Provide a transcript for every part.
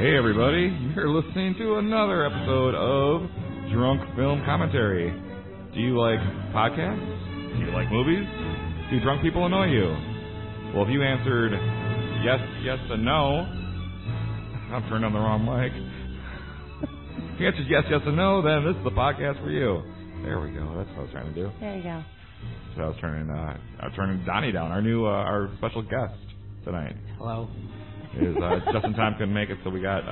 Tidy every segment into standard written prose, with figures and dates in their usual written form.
Hey everybody, you're listening to another episode of Drunk Film Commentary. Do you like podcasts? Do you like movies? Do drunk people annoy you? Well, if you answered yes, yes, and no, I'm turning on the wrong mic. If you answered yes, yes, and no, then this is the podcast for you. There we go. That's what I was trying to do. There you go. So I was turning Donnie down, our special guest tonight. Hello. Just in time couldn't make it, so we got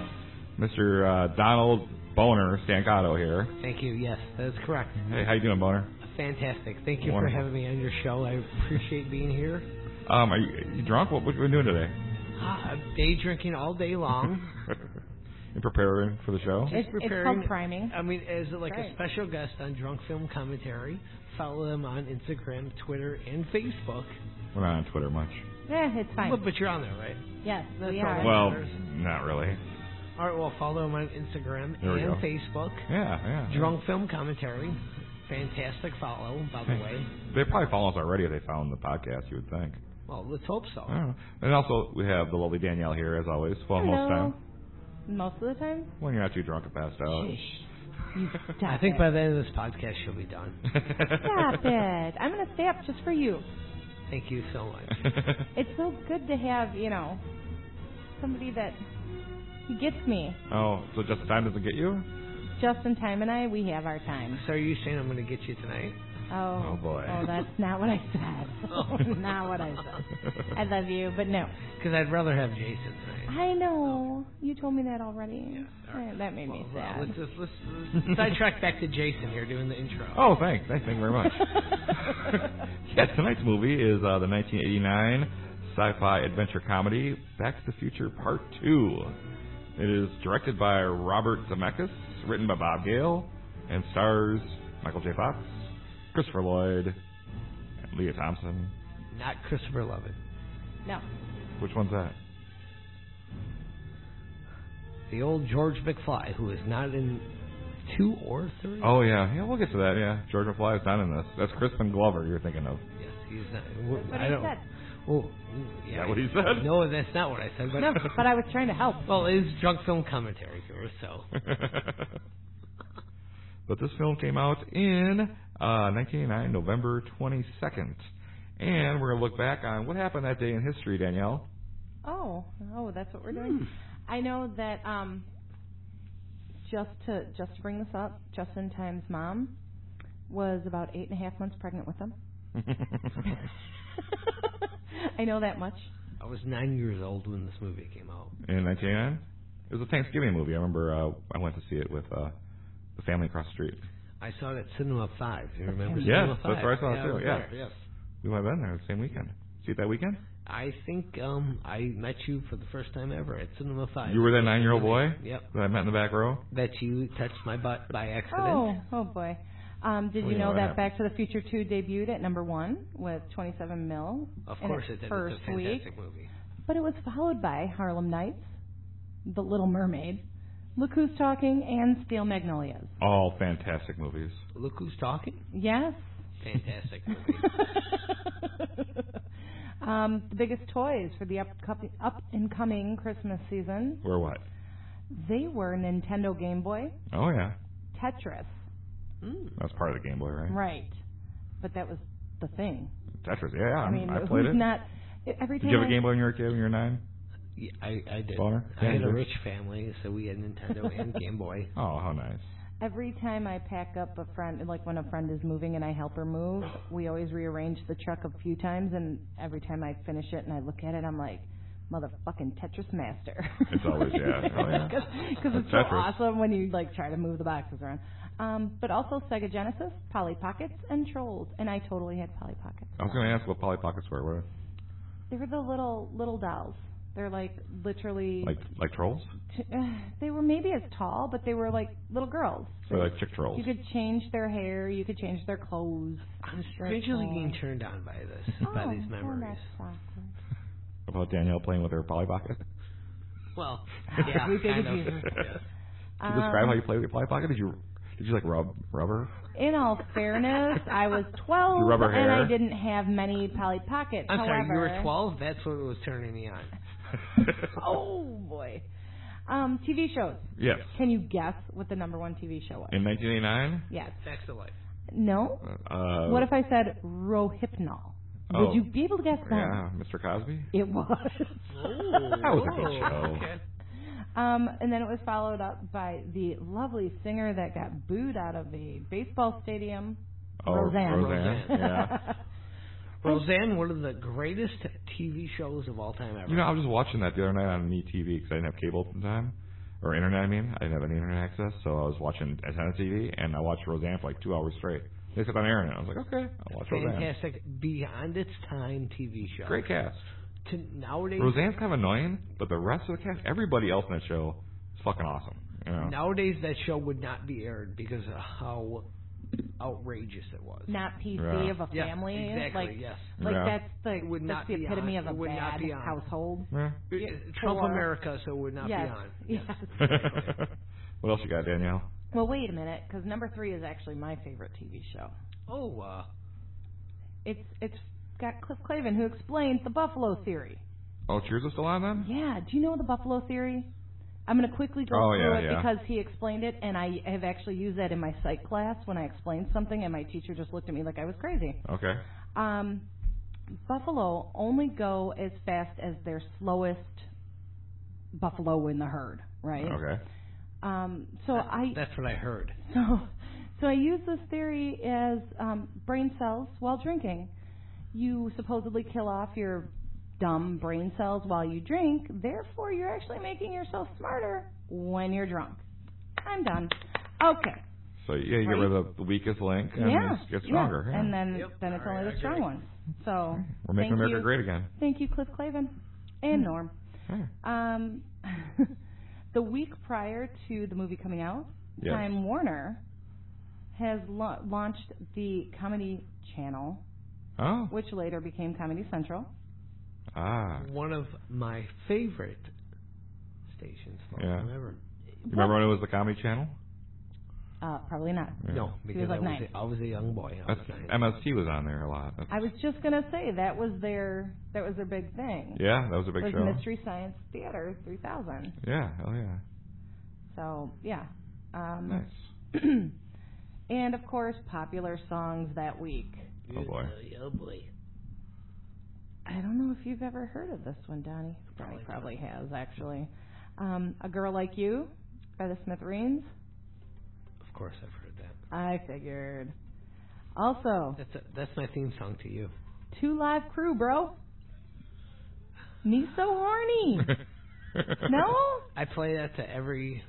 Mr. Donald Boner Stancato here. Thank you. Yes, that's correct. Hey, how you doing, Boner? Fantastic. Thank you Wonderful. for having me on your show. I appreciate being here. Are you drunk? What have you been doing today? Day drinking all day long. You preparing for the show? It's called priming. I mean, as like right. a special guest on Drunk Film Commentary, follow them on Instagram, Twitter, and Facebook. We're not on Twitter much. Yeah, it's fine. But you're on there, right? Yes, That's we all are. that Well, matters. not really. All right, well, follow them on Instagram There we and go. Facebook. Yeah. Drunk Film Commentary. Fantastic follow, by the way. They probably follow us already if they found the podcast, you would think. Well, let's hope so. I don't know. And also, we have the lovely Danielle here, as always. Well, Hello. most time. Most of the time? When you're not too drunk and passed out. You stop I think it. by the end of this podcast, she'll be done. Stop it. I'm going to stay up just for you. Thank you so much. It's so good to have, somebody that gets me. Oh, so Just in Time doesn't get you? Justin Time and I, we have our time. So are you saying I'm going to get you tonight? Oh, boy. Oh, that's not what I said. Not what I said. I love you, but no. Because I'd rather have Jason tonight. I know. You told me that already. Yeah, all right. That made me sad. Let's sidetrack back to Jason here doing the intro. Oh, thank you very much. Yeah, tonight's movie is the 1989 sci-fi adventure comedy Back to the Future Part 2. It is directed by Robert Zemeckis, written by Bob Gale, and stars Michael J. Fox, Christopher Lloyd, and Leah Thompson. Not Christopher Lovett. No. Which one's that? The old George McFly, who is not in 2 or 3. Oh, yeah, we'll get to that, yeah. George McFly is not in this. That's Crispin Glover you're thinking of. Yes, he's not. That's what I he don't. said. Well, Is that what he said? No, that's not what I said. But No, but I was trying to help. well, it is Drunk Film Commentary here, so. But this film came out in 1989, November 22nd. And we're going to look back on what happened that day in history, Danielle. Oh, that's what we're doing. I know that just to bring this up, Justin Time's mom was about 8.5 months pregnant with him. I know that much. I was 9 years old when this movie came out. In 1989? It was a Thanksgiving movie. I remember I went to see it with the family across the street. I saw it at Cinema 5. You remember Yes, Cinema 5? that's where I saw it too. was Yeah. there, yes. We might have been there the same weekend. See it that weekend? I think I met you for the first time ever at Cinema 5. You were that 9-year-old boy Yep. that I met in the back row? That you touched my butt by accident. Oh boy. Did Well, you know what that happened? Back to the Future 2 debuted at number 1 with 27 mil Of in course its it did. first It's a fantastic week? movie. But it was followed by Harlem Nights, The Little Mermaid, Look Who's Talking, and Steel Magnolias. All fantastic movies. Look Who's Talking? Yes. Fantastic movie. The biggest toys for the up-and-coming Christmas season, Or what? they were Nintendo Game Boy, Oh, yeah. Tetris. That's part of the Game Boy, right? Right. But that was the thing. Tetris, yeah. I played who's it. not... Every Did time you have a Game Boy when you were a kid, when you were 9? Yeah, I did. Boner? I Yeah, had you a did. rich family, so we had Nintendo and Game Boy. Oh, how nice. Every time I pack up a friend, like when a friend is moving and I help her move, we always rearrange the truck a few times, and every time I finish it and I look at it, I'm like, motherfucking Tetris master. It's always, yeah. Oh, yeah. Because it's so Tetris. awesome when you try to move the boxes around. But also Sega Genesis, Polly Pockets, and Trolls, and I totally had Polly Pockets. I was going to ask what Polly Pockets were. What? They were the little dolls. They're literally... Like trolls? They were maybe as tall, but they were like little girls. So like chick trolls. You could change their hair. You could change their clothes. I'm strangely being turned on by this, by these memories. That's awkward. About Danielle playing with her Polly Pocket? Well, yeah, We think kind of. it's you. Yes. Can you describe how you play with your Polly Pocket? Did you like rub her? In all fairness, I was 12 You rub her and I hair? didn't have many Polly Pockets. I'm sorry, you However, were 12? That's what was turning me on. Oh boy. TV shows. Yes. Can you guess what the number one TV show was? In 1989? Yes. Facts of Life. No. What if I said Rohypnol? Would you be able to guess that? Yeah, Mr. Cosby? It was. That was a good show. Okay. And then it was followed up by the lovely singer that got booed out of a baseball stadium, Roseanne. Roseanne, yeah. Roseanne, one of the greatest TV shows of all time ever. You know, I was just watching that the other night on MeTV because I didn't have cable at the time. Or internet, I mean. I didn't have any internet access, so I was watching Antenna TV, and I watched Roseanne for like 2 hours straight. They kept on airing it. I was like, okay, I'll watch Roseanne. Fantastic, beyond its time TV show. Great cast. Nowadays, Roseanne's kind of annoying, but the rest of the cast, everybody else in that show is fucking awesome. You know? Nowadays, that show would not be aired because of how outrageous it was. Not PC Yeah. of a family. Yeah, exactly, like, yes. Like Yeah. that's It would not the be epitome on. of It a would not bad be on. household. Yeah. Trump Or- America, so it would not yes. be on. Yes. What else you got, Danielle? Well, wait a minute, because number 3 is actually my favorite TV show. Oh, It's got Cliff Clavin, who explains the Buffalo Theory. Oh, Cheers is still on then? Yeah, do you know the Buffalo Theory? I'm going to quickly go through it because he explained it, and I have actually used that in my psych class when I explained something, and my teacher just looked at me like I was crazy. Okay. Buffalo only go as fast as their slowest buffalo in the herd, right? Okay. that's what I heard. So I use this theory as brain cells while drinking. You supposedly kill off your dumb brain cells while you drink, therefore you're actually making yourself smarter when you're drunk. I'm done. Okay. So yeah, you get rid of the weakest link and get stronger. Yeah. And then it's only the strong ones. So we're making America great again. Thank you, Cliff Clavin and Norm. Yeah. The week prior to the movie coming out, Yes. Time Warner has launched the Comedy Channel, which later became Comedy Central. One of my favorite stations for all time ever. You remember when it was the Comedy Channel? Probably not. Yeah. No, because I was a young boy. MST was on there a lot. I was just gonna say that was their big thing. Yeah, that was a big show. Mystery Science Theater 3000. Yeah, hell yeah. So yeah. Nice. And of course, popular songs that week. Oh boy. Oh boy. I don't know if you've ever heard of this one, Donnie. Probably has actually. A Girl Like You by the Smithereens. Of course, I've heard that. I figured. Also, that's my theme song to you. 2 Live Crew, bro. Me So Horny. No? I play that to every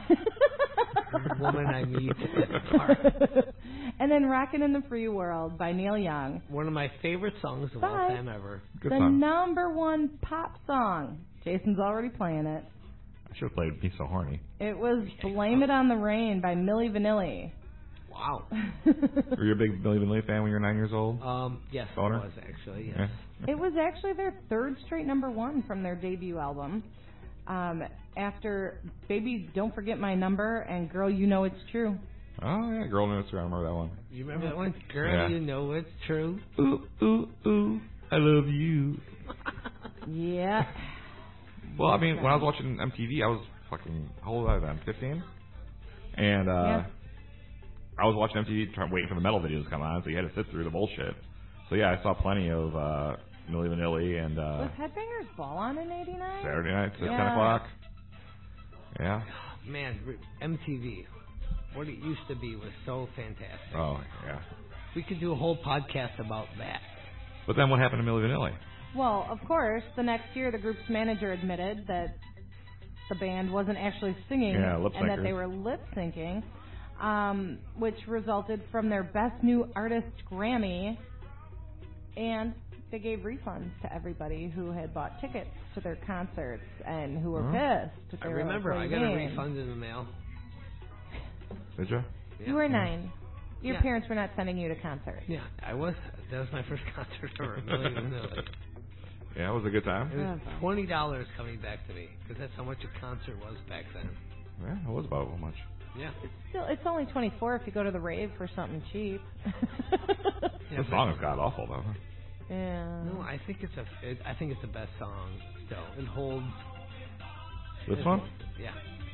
woman I meet at the park. And then Rockin' in the Free World by Neil Young. One of my favorite songs of all time ever. Good the song. number 1 pop song. Jason's already playing it. I should have played Me So Horny. It was Blame It on the Rain by Milli Vanilli. Wow. Were you a big Milli Vanilli fan when you were 9 years old? Yes, Boner? I was actually, yes. Yeah. It was actually their 3rd straight number 1 from their debut album. After Baby Don't Forget My Number and Girl You Know It's True. Oh, yeah, Girl Knows. I remember that one. You remember that one? Girl, Yeah. You Know It's True. Ooh, ooh, ooh, I love you. Yeah. Well, I mean, when I was watching MTV, I was fucking, how old was I then? 15? And I was watching MTV waiting for the metal videos to come on, so you had to sit through the bullshit. So yeah, I saw plenty of Milli Vanilli and Was Headbangers Ball on in 89? Saturday nights at 10 o'clock. Yeah. Man, MTV, what it used to be was so fantastic. Oh, yeah. We could do a whole podcast about that. But then what happened to Milli Vanilli? Well, of course, the next year the group's manager admitted that the band wasn't actually singing and that they were lip syncing, which resulted from their Best New Artist Grammy, and they gave refunds to everybody who had bought tickets to their concerts and who were pissed. I remember I got a refund in the mail. Did you? Yeah. You were 9. Your parents were not sending you to concerts. Yeah, I was. That was my first concert ever. Milli Vanilli. Yeah, it was a good time. It was $20 coming back to me because that's how much a concert was back then. Yeah, it was about how much. Yeah. It's only $24 if you go to the rave for something cheap. The song is god awful though. Yeah. No, I think it's the best song still. It holds This one? Yeah.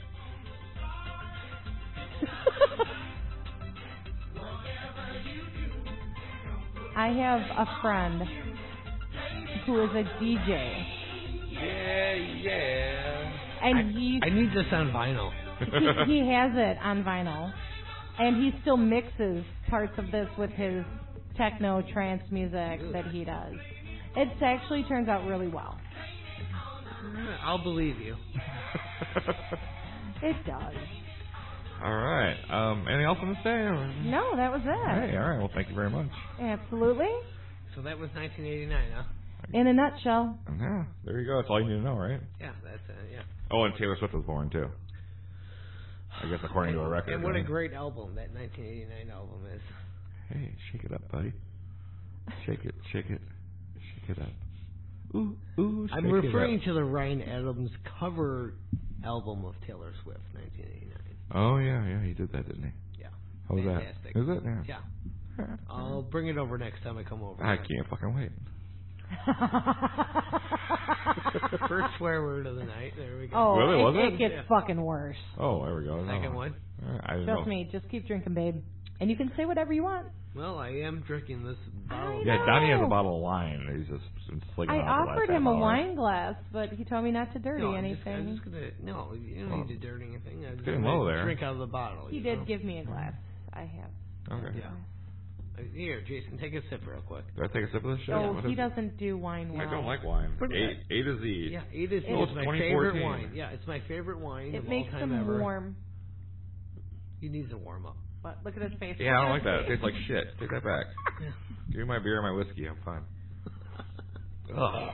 I have a friend who is a DJ. Yeah. And he I need this on vinyl. he has it on vinyl. And he still mixes parts of this with his techno trance music that he does. It actually turns out really well. I'll believe you. It does. All right. Anything else on this day? Or? No, that was it. Hey, all right. Well, thank you very much. Absolutely. So that was 1989, huh? In a nutshell. Yeah, there you go. That's all you need to know, right? Yeah, that's yeah. Oh, and Taylor Swift was born, too. I guess according to a record. And what a right? great album that 1989 album is. Hey, shake it up, buddy. Shake it, shake it, shake it up. Ooh, ooh, shake I'm it referring up. to the Ryan Adams cover album of Taylor Swift, 1989. Oh, yeah, he did that, didn't he? Yeah. How was Fantastic. that? Is it? Yeah. Yeah. I'll bring it over next time I come over. I can't fucking wait. First swear word of the night. There we go. Oh, Really, was it it? gets fucking worse. Oh, there we go. Second No. one. All right, I didn't Trust know. me, just keep drinking, babe. And you can say whatever you want. Well, I am drinking this bottle. Yeah, know. Donnie has a bottle of wine. He's just been slinging I it out the last offered him half a hour. wine glass, but he told me not to dirty No, anything. I'm just gonna. No, you don't need to dirty anything. I'm just getting gonna low there. drink out of the bottle. He you did know? give me a glass. I have. Okay. Yeah. Here, Jason, take a sip real quick. Do I take a sip of this shit? Oh, What he is it? doesned do wine well. I don't like wine. What is A to Z. Yeah, it is Oh, it's my 2014. favorite wine. Yeah, it's my favorite wine It of makes all time him ever. warm. He needs to warm up. But look at his face. Yeah, I don't like that. It tastes like shit. Take that back. Give me my beer and my whiskey. I'm fine. Ugh.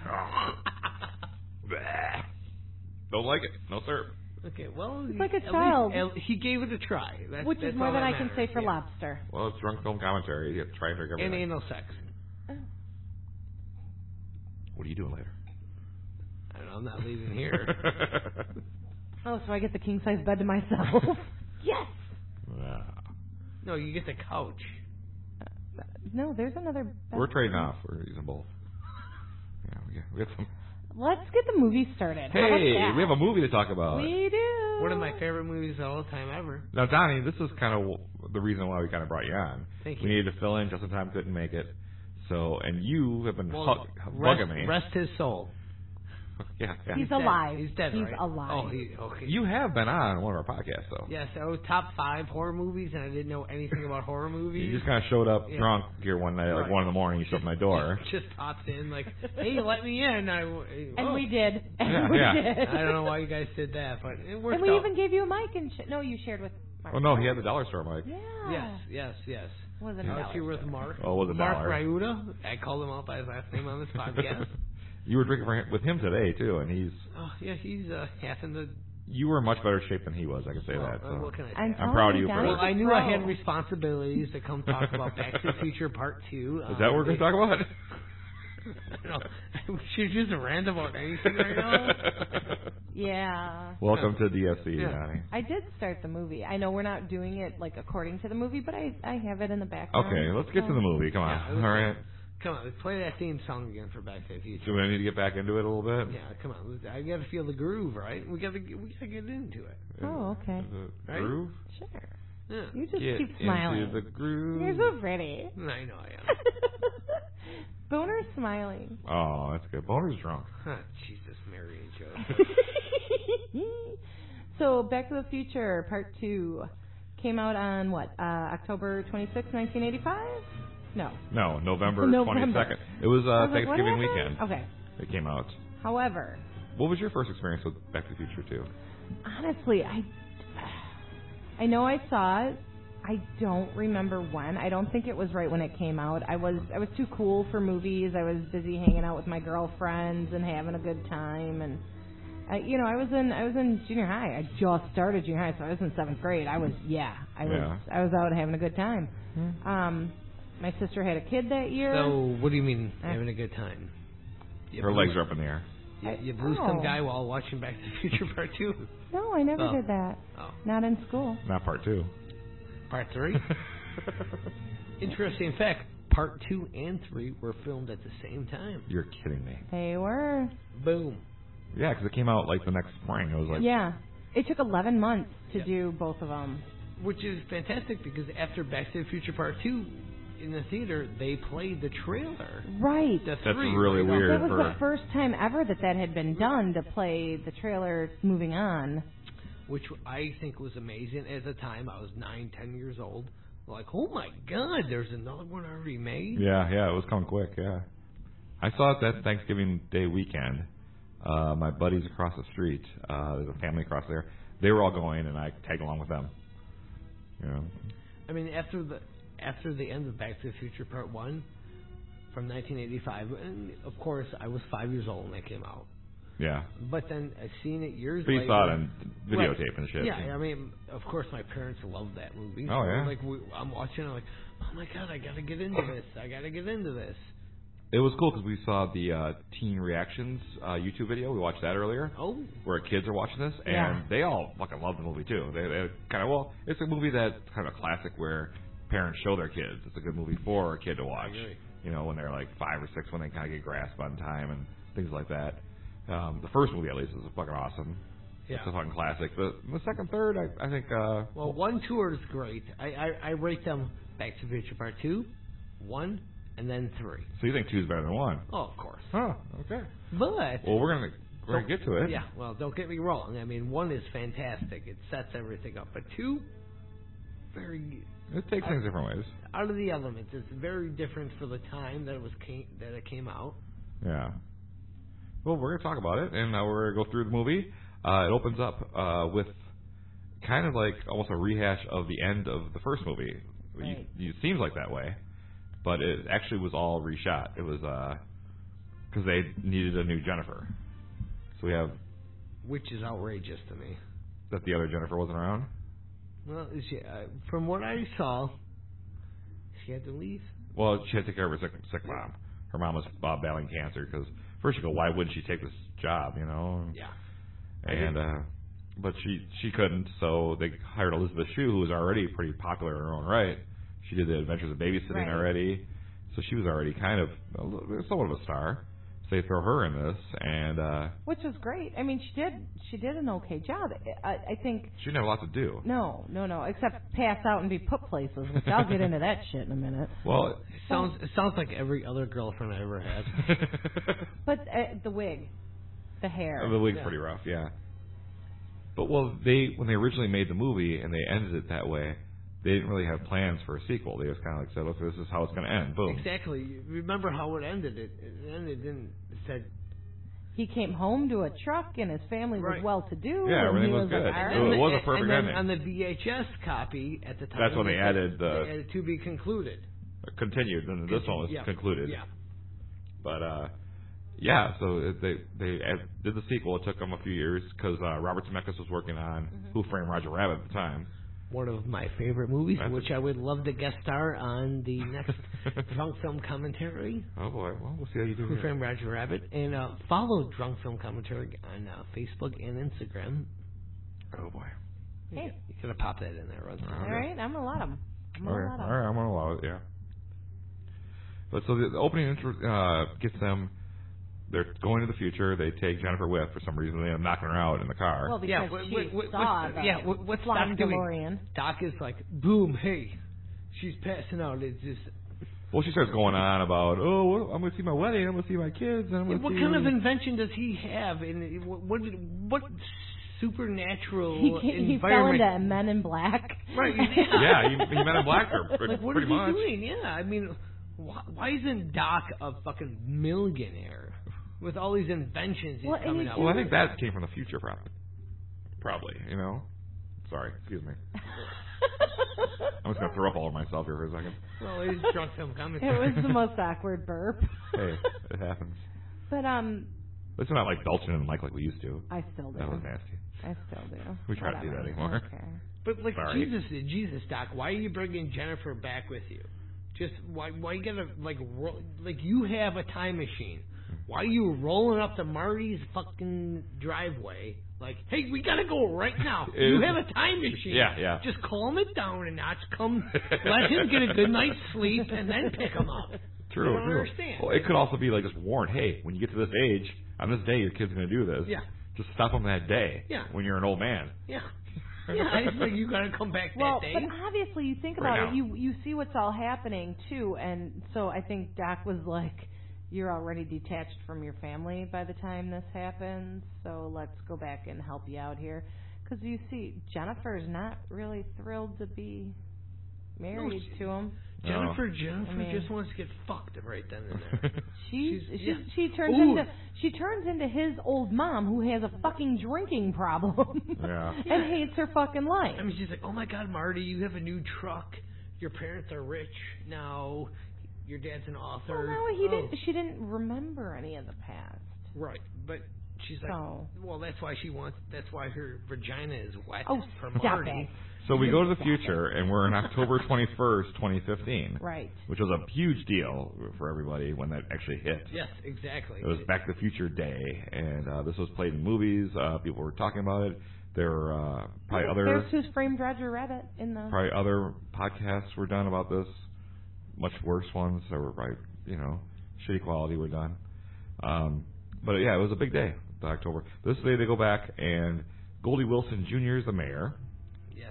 Bleh. Don't like it. No, sir. Okay, well, It's like a at child. least he gave it a try. Which that's is more all than that I can matters, say for yeah. lobster. Well, it's drunk film commentary. You have to try and drink And everything. anal sex. What are you doing later? I don't know, I'm not leaving here. Oh, so I get the king size bed to myself. Yes. Yeah. No, you get the couch. No, there's another bed. We're trading off. We're using both. Yeah, we got some. Let's get the movie started. How about Hey, that? we have a movie to talk about. We do. One of my favorite movies of all time ever. Now, Donnie, this is kind of the reason why we kind of brought you on. Thank We you. needed to fill in. Justin Time couldn't make it. So, and you have been bugging me. Rest his soul. Yeah. He's dead. alive. He's dead, He's right? alive. Oh, okay. You have been on one of our podcasts, though. Yes, I was top 5 horror movies, and I didn't know anything about horror movies. You just kind of showed up Yeah. drunk here one night, like Right. 1 in the morning. You showed up at my door. Just popped in like, hey, let me in. And we did. And Yeah, we yeah. did. I don't know why you guys did that, but it worked And we out. even gave you a mic and no, you shared with Mark. Oh no, he had the dollar store mic. Yeah. Yes. Wasn't I was $1. here with Mark. Oh, it was Mark $1. Ryuda. I called him out by his last name on this podcast. You were drinking with him today too, and he's. Oh, yeah, he's half in the... You were in much better shape than he was. I can say well, that. So. what can I say? I'm proud of you telling for Well, that. I knew Pro. I had responsibilities to come talk about Back to the Future Part 2. Is that what we're going to talk about? No, should just rant about anything right now. Yeah. Welcome to DFC, Yeah. Donnie. I did start the movie. I know we're not doing it like according to the movie, but I have it in the background. Okay, let's get to the movie. Come on. Yeah, All right. Come on, let's play that theme song again for Back to the Future. Do we need to get back into it a little bit? Yeah, come on. I got to feel the groove, right? We got to get into it. Oh, okay. Is it Right? groove? Sure. Yeah. You just Get keep smiling. into the groove. You're so pretty. I know I am. Boner's smiling. Oh, that's good. Boner's drunk. Huh, Jesus, Mary and Joe. So, Back to the Future Part 2 came out on what? October 26, 1985? No. No, November November. 22nd. It was I was like, what Thanksgiving happened? weekend. Okay. It came out. However, What was your first experience with Back to the Future 2? honestly, I know I saw it. I don't remember when. I don't think it was right when it came out. I was too cool for movies. I was busy hanging out with my girlfriends and having a good time, and I was in junior high. I just started junior high, so I was in 7th grade. I was out having a good time. My sister had a kid that year. So, what do you mean, having a good time? Her legs are up in the air. You blew some guy while watching Back to the Future Part 2? No, I never Oh. did that. Oh. Not in school. Not part 2. Part 3? Interesting fact, Part 2 and 3 were filmed at the same time. You're kidding me. They were. Boom. Yeah, because it came out like the next spring. It was like Yeah. It took 11 months to do both of them. Which is fantastic because after Back to the Future Part 2 in the theater, they played the trailer. Right. The that's 3, really right? weird. That was the first time ever that had been done, to play the trailer moving on. Which I think was amazing. At the time, I was 9, 10 years old. Like, oh my God, there's another one already made? Yeah, it was coming quick, yeah. I saw it that Thanksgiving Day weekend. My buddies across the street, there's a family across there, they were all going, and I tagged along with them. You know? I mean, after the end of Back to the Future Part 1 from 1985, and of course, I was 5 years old when that came out. Yeah. But then I seen it years But later. you saw it on videotape Right. and shit. Yeah, I mean, of course, my parents loved that movie. Oh, So, yeah? like, I'm watching it, like, oh my God, I gotta get into this. It was cool because we saw the Teen Reactions YouTube video. We watched that earlier. Oh. Where kids are watching this, and Yeah. they all fucking love the movie too. They kind of, well, it's a movie that's kind of a classic where parents show their kids. It's a good movie for a kid to watch. I agree. You know, when they're like 5 or 6, when they kind of get grasp on time and things like that. The first movie, at least, is fucking awesome. Yeah. It's a fucking classic. The second, third, I think. Well, 1, 2 is great. I rate them Back to the Future Part 2, 1, and then 3. So you think 2 is better than 1? Oh, of course. Huh. Okay. But Well, we're gonna get to it. yeah, well, don't get me wrong. I mean, 1 is fantastic. It sets everything up. But 2, very It takes things different ways. out of the elements. It's very different for the time that it came out. Yeah. Well, we're going to talk about it, and we're going to go through the movie. It opens up with kind of like almost a rehash of the end of the first movie. Right. It seems like that way, but it actually was all reshot. It was because they needed a new Jennifer. So we have Which is outrageous to me. that the other Jennifer wasn't around. Well, from what I saw, she had to leave. Well, she had to take care of her sick mom. Her mom was battling cancer because first you go, why wouldn't she take this job? You know. Yeah. And but she couldn't, so they hired Elizabeth Shue, who was already pretty popular in her own right. She did The Adventures of Babysitting Right. already, so she was already kind of somewhat of a star. So they throw her in this, and Which was great. I mean, she did an okay job. I think. she didn't have a lot to do. No, except pass out and be put places, which I'll get into that shit in a minute. Well, It sounds like every other girlfriend I ever had. But the wig, the hair. the wig's pretty rough, yeah. But when they originally made the movie and they ended it that way, they didn't really have plans for a sequel. They just kind of like said, "Look, this is how it's going to end." Boom. Exactly. You remember how it ended? It said He came home to a truck and his family was Right. well-to-do. Yeah, and everything he was was good. Like, all It right. was a perfect and then ending. on the VHS copy at the time, That's when they said added they added to be concluded. Continued, and this one was Yeah. concluded. Yeah. But yeah, so they did the sequel. It took them a few years because Robert Zemeckis was working on Who Framed Roger Rabbit at the time. One of my favorite movies, That's which I would love to guest star on the next Drunk Film Commentary. Oh boy, well we'll see how you do. Who Here. Framed Roger Rabbit, and follow Drunk Film Commentary on Facebook and Instagram. Oh boy. Hey. You gotta pop that in there, right? All right, I'm gonna let him. All right, I'm gonna allow it. Yeah. But so the opening intro gets them. They're going to the future. They take Jennifer with for some reason. They end up knocking her out in the car. Well, because Yeah, she saw the what's flying Doc doing? DeLorean. Doc is like, boom, hey, she's passing out. It's just, Well, she starts going on about, I'm going to see my wedding. I'm going to see my kids. And I'm going to what see kind of invention does he have? And what supernatural He fell environment? into Men in Black. Right? Yeah, he Men in Black her Like, what pretty is he much. doing? Yeah, I mean, why isn't Doc a fucking millionaire with all these inventions he's Well, and coming he up Well, I with? think that came from the future, probably. You know. Sorry, excuse me. I'm just gonna throw up all over myself here for a second. Well, he's Drunk Film It Commentary. was the most awkward burp. Hey, it happens. But Let's not like belching in the mic like we used to. I still do. That was nasty. I still do. We try to do that Whatever. anymore. I don't care. But like Sorry. Jesus, Doc, why are you bringing Jennifer back with you? Just why you gotta like you have a time machine? Why are you rolling up to Marty's fucking driveway? Like, hey, we gotta go right now. You have a time machine. Yeah. Just calm it down a notch. Let him get a good night's sleep and then pick him up. True. They don't understand. Well, it could also be like just warned. Hey, when you get to this age, on this day, your kid's going to do this. Yeah. Just stop them that day. Yeah. When you're an old man. Yeah. Yeah, it's like you got to come back Well, that day. but obviously, you think Right about now. it, you see what's all happening too, and so I think Doc was like, "You're already detached from your family by the time this happens, so let's go back and help you out here." Because you see, Jennifer's not really thrilled to be married to him. Jennifer I mean, just wants to get fucked right then and there. She turns into his old mom who has a fucking drinking problem and hates her fucking life. I mean, she's like, "Oh my God, Marty, you have a new truck. Your parents are rich now. Your dad's an author." Well, no, she didn't remember any of the past. Right, but she's like, well, that's why her vagina is wet for Marty. It. So we go to the future, and we're in October 21st, 2015. Right. Which was a huge deal for everybody when that actually hit. Yes, exactly. It was Back to the Future Day, and this was played in movies. People were talking about it. There were probably other... There's who's framed Roger Rabbit in the... Probably other podcasts were done about this. Much worse ones that were probably, shitty quality were done. But yeah, it was a big day, the October. This day they go back, and Goldie Wilson Jr. is the mayor. Yes.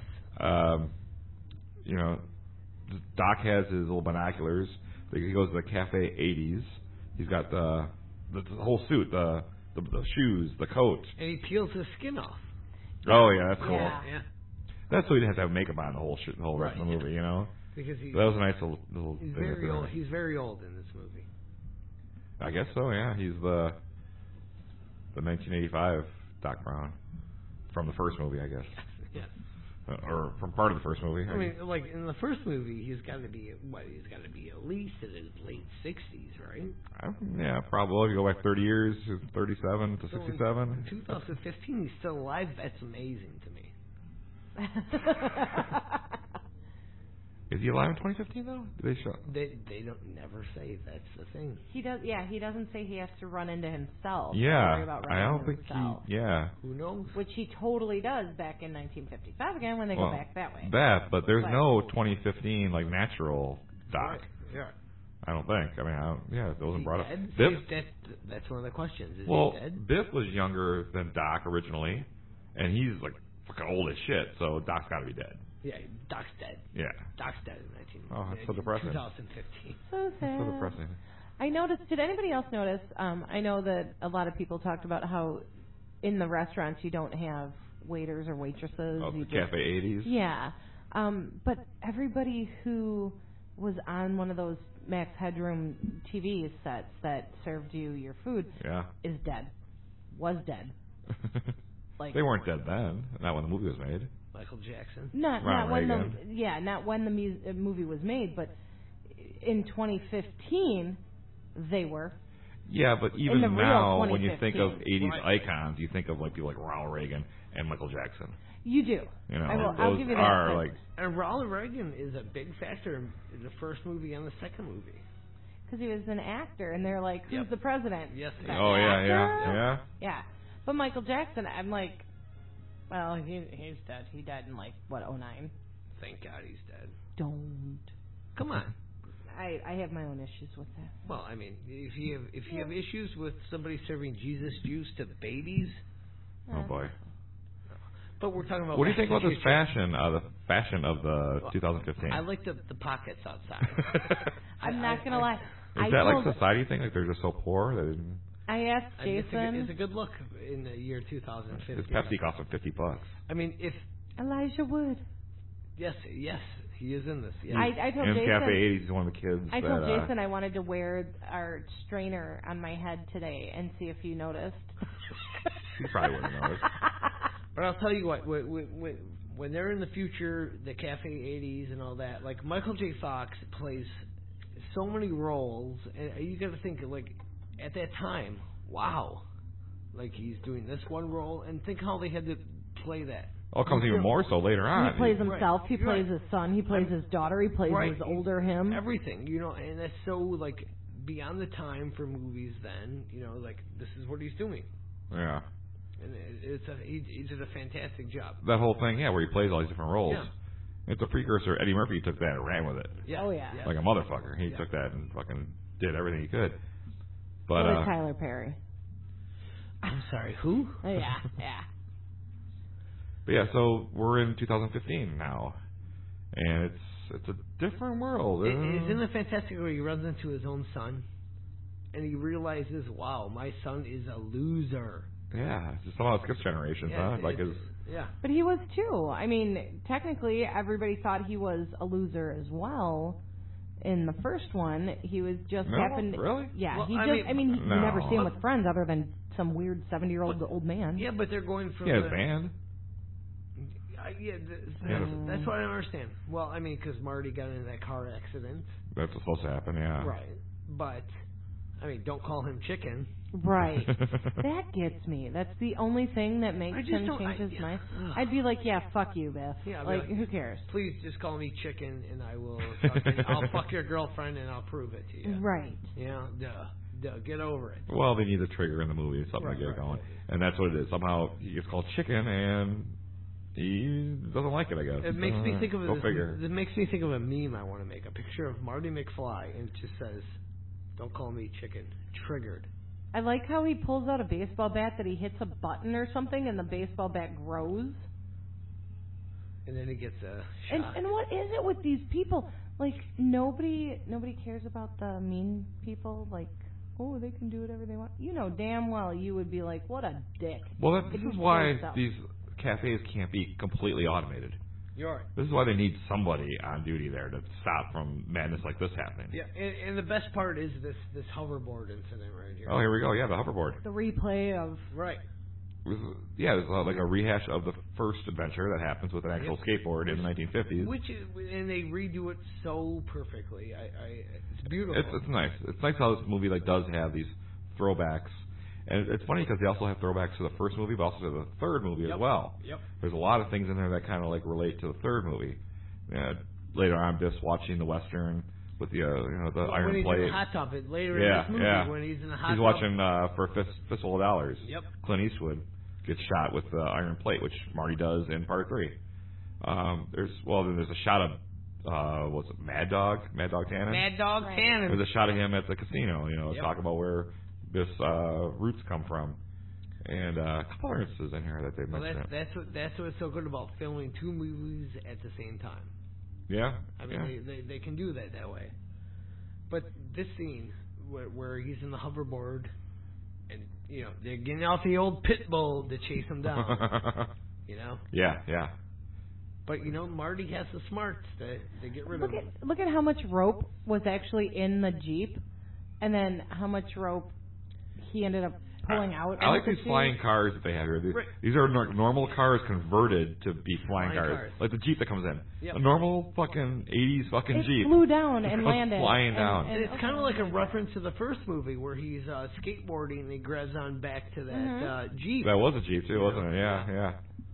Doc has his little binoculars. He goes to the Cafe 80s. He's got the whole suit, the shoes, the coat. And he peels his skin off. Oh yeah, that's cool. Yeah. That's so he didn't have to have makeup on the whole rest of the movie, Because that was a nice little he's thing very old. He's very old in this movie. I guess so. Yeah, he's the 1985 Doc Brown from the first movie, I guess. Yes. Or from part of the first movie. I mean, like in the first movie, he's got to be at least in his late 60s, right? Yeah, probably. If you go back 30 years, 37 to 67. In 2015, he's still alive. That's amazing to me. Is he alive in 2015 though? Do they show? They don't never say. That's the thing. He does. Yeah, he doesn't say he has to run into himself. Yeah, worry about I don't running think himself. he. Yeah. Who knows? Which he totally does back in 1955 again when they go back that way. But there's no 2015 like natural Doc. Right. Yeah. I don't think. I mean, it wasn't brought up. Biff, that's one of the questions. Is he dead? Biff was younger than Doc originally, and he's like fucking old as shit. So Doc's got to be dead. Yeah, Doc's dead. Yeah. Doc's dead in that's so depressing. 2015. So sad. So depressing. I noticed. Did anybody else notice? I know that a lot of people talked about how in the restaurants you don't have waiters or waitresses. Oh, the Cafe 80s. Yeah. But everybody who was on one of those Max Headroom TV sets that served you your food is dead. Was dead. They weren't dead then. Not when the movie was made. Michael Jackson. Not when the movie was made, but in 2015 they were. Yeah, but even now, when you think of 80s icons, you think of like people like Ronald Reagan and Michael Jackson. You do. I'll give you that. And Ronald Reagan is a big factor in the first movie and the second movie. Because he was an actor, and they're like, who's the president? Yes. Yeah. Yeah. But Michael Jackson, I'm like, well, he's dead. He died in, 09? Thank God he's dead. Don't. Come on. I have my own issues with that. Well, I mean, if you have issues with somebody serving Jesus juice to babies. Oh, boy. But we're talking about... What do you think about this fashion of the 2015? I like the pockets outside. I'm not going to lie. Is that like society thing? Like they're just so poor? I asked Jason... It's a good look in the year 2015. His Pepsi cost him $50. I mean, if... Elijah Wood. Yes, he is in this. Yes. I told Jason... Cafe 80s, he's one of the kids. I told Jason I wanted to wear our strainer on my head today and see if you noticed. He probably wouldn't notice. But I'll tell you what, when they're in the future, the Cafe 80s and all that, like Michael J. Fox plays so many roles, and you got to think, like, at that time, wow. Like, he's doing this one role, and think how they had to play that. Oh, it comes even more so later on. He plays himself, he plays his son, he plays his daughter, he plays his older him. Everything, and that's so, like, beyond the time for movies then, like, this is what he's doing. Yeah. And he did a fantastic job. That whole thing, where he plays all these different roles. Yeah. It's a precursor. Eddie Murphy took that and ran with it. Yeah. Oh, yeah. Like a motherfucker. He took that and fucking did everything he could. But So did Tyler Perry. I'm sorry, who? Oh, yeah. But yeah, so we're in 2015 now, and it's a different world. Isn't it fantastic where he runs into his own son, and he realizes, wow, my son is a loser. Yeah, somehow it skips generations, huh? Like his. Yeah. But he was too. I mean, technically, everybody thought he was a loser as well. In the first one, he was just happened. Really? Yeah, Well, you No. never see him with friends other than some weird 70-year-old old man. Yeah, but they're going from Yeah, his band. That's what I don't understand. Well, I mean, because Marty got into that car accident. That's what's supposed to happen, yeah. Right. But, I mean, don't call him chicken. Right. That gets me. That's the only thing that makes him change his mind. I'd be like, yeah, fuck you, Biff. Yeah, like, who cares? Please just call me chicken, and I will. I'll fuck your girlfriend, and I'll prove it to you. Right. Yeah, duh. Get over it. Well, they need a trigger in the movie, something to get it going, and that's what it is. Somehow he gets called chicken, and he doesn't like it. I guess It makes me think of Go figure. It makes me think of a meme I want to make. A picture of Marty McFly, and it just says, "Don't call me chicken." Triggered. I like how he pulls out a baseball bat that he hits a button or something, and the baseball bat grows. And then he gets a shot. And what is it with these people? Like, nobody cares about the mean people. Like, oh, they can do whatever they want. You know damn well you would be like, what a dick. Well, this is why stuff. these cafes can't be completely automated. You're right. This is why they need somebody on duty there to stop from madness like this happening. Yeah, and the best part is this hoverboard incident right here. Oh, here we go. Yeah, the hoverboard. The replay of... Right. Yeah, it's like a rehash of the first adventure that happens with an actual skateboard in the 1950s. And they redo it so perfectly. It's beautiful. It's nice. It's nice how this movie does have these throwbacks. And it's funny because they also have throwbacks to the first movie, but also to the third movie as well. Yep. There's a lot of things in there that kind of relate to the third movie. Later on, Biff's watching the Western with the iron when he's plate. in the hot tub, later in this movie, when he's in the hot tub. He's watching for Fistful of Dollars. Yep. Clint Eastwood gets shot with the iron plate, which Marty does in part 3. There's a shot of what's it, Mad Dog Tannen? Mad Dog Tannen. There's a shot of him at the casino, talk about where Biff's roots come from. And a couple other instances in here that they mentioned. That's what's so good about filming two movies at the same time. Yeah. I mean, they can do that way. But this scene where he's in the hoverboard and they're getting out the old pit bull to chase him down. Yeah. But Marty has the smarts to get rid of him. Look at how much rope was actually in the Jeep, and then how much rope he ended up pulling out. I like these flying cars that they have here. These are normal cars converted to be flying cars. Like the Jeep that comes in. Yep. A normal fucking 80s fucking Jeep. It flew down and landed. Flying down. And it's kind of like a reference to the first movie where he's skateboarding and he grabs on back to that Jeep. That was a Jeep too, wasn't it? Yeah.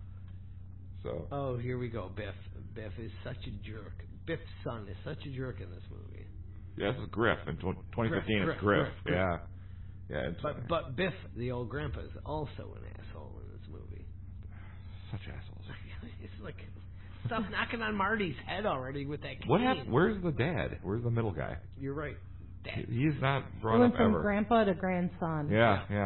So. Oh, here we go. Biff is such a jerk. Biff's son is such a jerk in this movie. Yeah, this is Griff. In 2015, it's Griff. Yeah. Yeah, but Biff, the old grandpa, is also an asshole in this movie. Such assholes. It's like, stop knocking on Marty's head already with that cane. What happened? Where's the dad? Where's the middle guy? You're right. Dad. He's not brought went up from ever. grandpa to grandson. Yeah.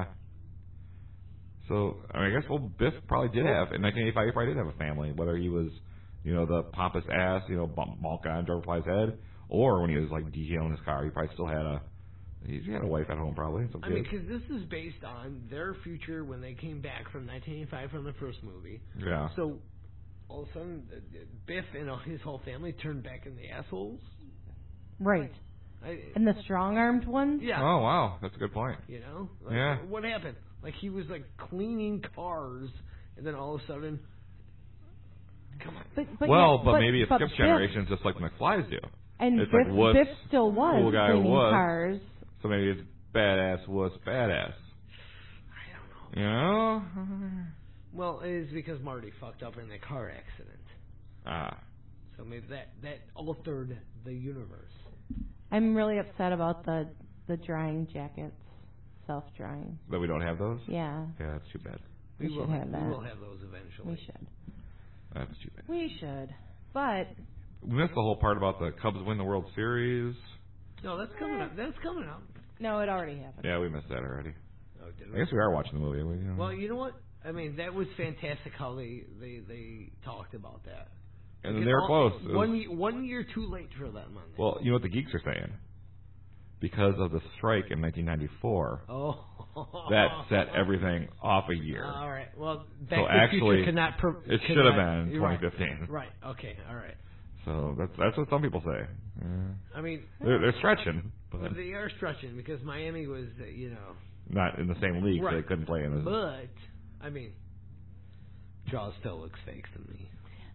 So, I guess Biff probably did have, in 1985, he probably did have a family, whether he was, the pompous ass, bonk on, drove by his head, or when he was, detailing his car, he probably still had a wife at home, probably. I mean, because this is based on their future when they came back from 1985 from the first movie. Yeah. So, all of a sudden, Biff and his whole family turned back into the assholes. Right. And the strong-armed ones? Yeah. Oh, wow. That's a good point. Yeah. What happened? He was, cleaning cars, and then all of a sudden, come on. But maybe it skips generations just like McFly's do. And it's Biff still was cool guy cleaning was, cars. So maybe it's badass wuss badass. I don't know. Well, it is because Marty fucked up in the car accident. So maybe that altered the universe. I'm really upset about the drying jackets, self-drying. That we don't have those? Yeah. Yeah, that's too bad. We should have that. We will have those eventually. We should. That's too bad. We should. But we missed the whole part about the Cubs win the World Series. No, that's coming up. That's coming up. No, it already happened. Yeah, we missed that already. Oh, did I we? guess we are watching the movie. Well, you know what? I mean, that was fantastic how they talked about that. And then they were close. It was- 1 year too late for them on that. Well, you know what the geeks are saying? Because of the strike in 1994, that set everything off a year. All right. Well, Back So to the actually, Future cannot. it should have been you're right. 2015. Right. Okay. All right. So that's what some people say. Yeah. I mean, They're stretching, but they are stretching because Miami was, not in the same league, so Right. they couldn't play in this. But I mean, Jaws still looks fake to me.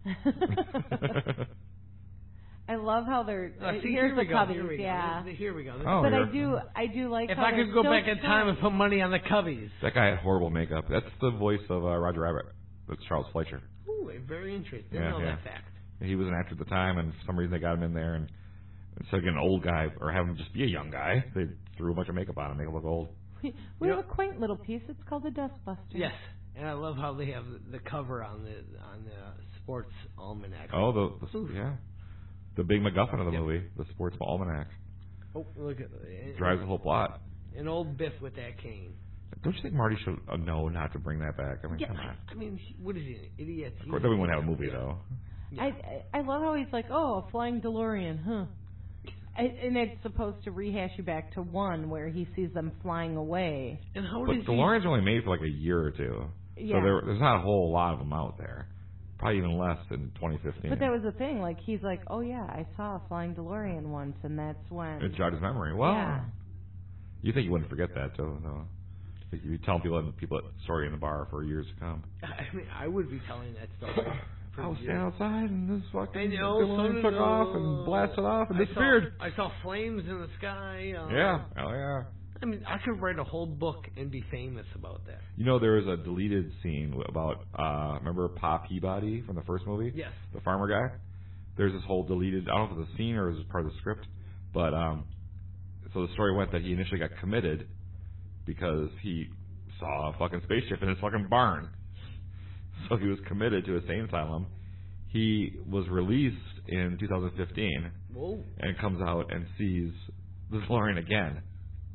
I love how they're. See, here's the Cubbies, Here we go. yeah. Here we go. Oh, But here. I do like. If how I they're could go so back in time and trying. put money on the Cubbies. That guy had horrible makeup. That's the voice of Roger Rabbit. That's Charles Fleischer. Ooh, very interesting. Didn't Yeah, know yeah. that fact. He was an actor at the time, and for some reason they got him in there, and instead of getting an old guy or having him just be a young guy, they threw a bunch of makeup on him, make him look old. We have a quaint little piece. It's called the Dustbuster. Yes, and I love how they have the cover on the sports almanac. Oh, Oof. yeah. The big MacGuffin of the Yep. movie, the sports almanac, Oh, look at it. drives the whole plot. An old Biff with that cane. Don't you think Marty should know not to bring that back? I mean, Yeah, come on. I mean, what is he, an idiot? Of course, then we wouldn't have a movie, though. Yeah. I love how he's like, oh, a flying DeLorean, huh? And it's supposed to rehash you back to 1 where he sees them flying away. And how But does DeLorean's only made for like a year or two. Yeah. So there's not a whole lot of them out there. Probably even less in 2015. But that was the thing. Like, he's like, oh, yeah, I saw a flying DeLorean once, and that's when. It jogged his memory. Well, Yeah. you think you wouldn't forget that, though? No. I think you'd be telling people that story in the bar for years to come. I mean, I would be telling that story. I was standing outside and this fucking I know, DeLorean took off and blasted off and disappeared. I saw flames in the sky. Yeah. Oh, yeah. I mean, I could write a whole book and be famous about that. You know, there was a deleted scene about, remember Pa Peabody from the first movie? Yes. The farmer guy? There's this whole deleted, I don't know if it's a scene or it was part of the script, but, so the story went that he initially got committed because he saw a fucking spaceship in his fucking barn. So he was committed to a sane asylum. He was released in 2015 Whoa. and comes out and sees the DeLorean again.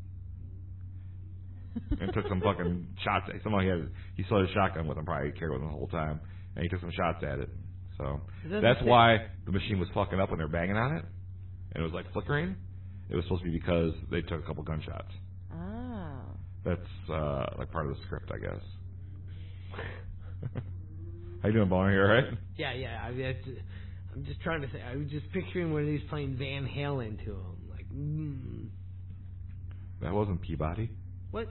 And took some fucking shots. Somehow he still had a shotgun with him, probably carried with him the whole time, and he took some shots at it. So that's why the machine was fucking up when they were banging on it, and it was like flickering. It was supposed to be because they took a couple gunshots. Oh. That's like part of the script, I guess. How you doing, Boner? You all right? Yeah. I'm just trying to say. I was just picturing when he's playing Van Halen to him, like. That wasn't Peabody. What?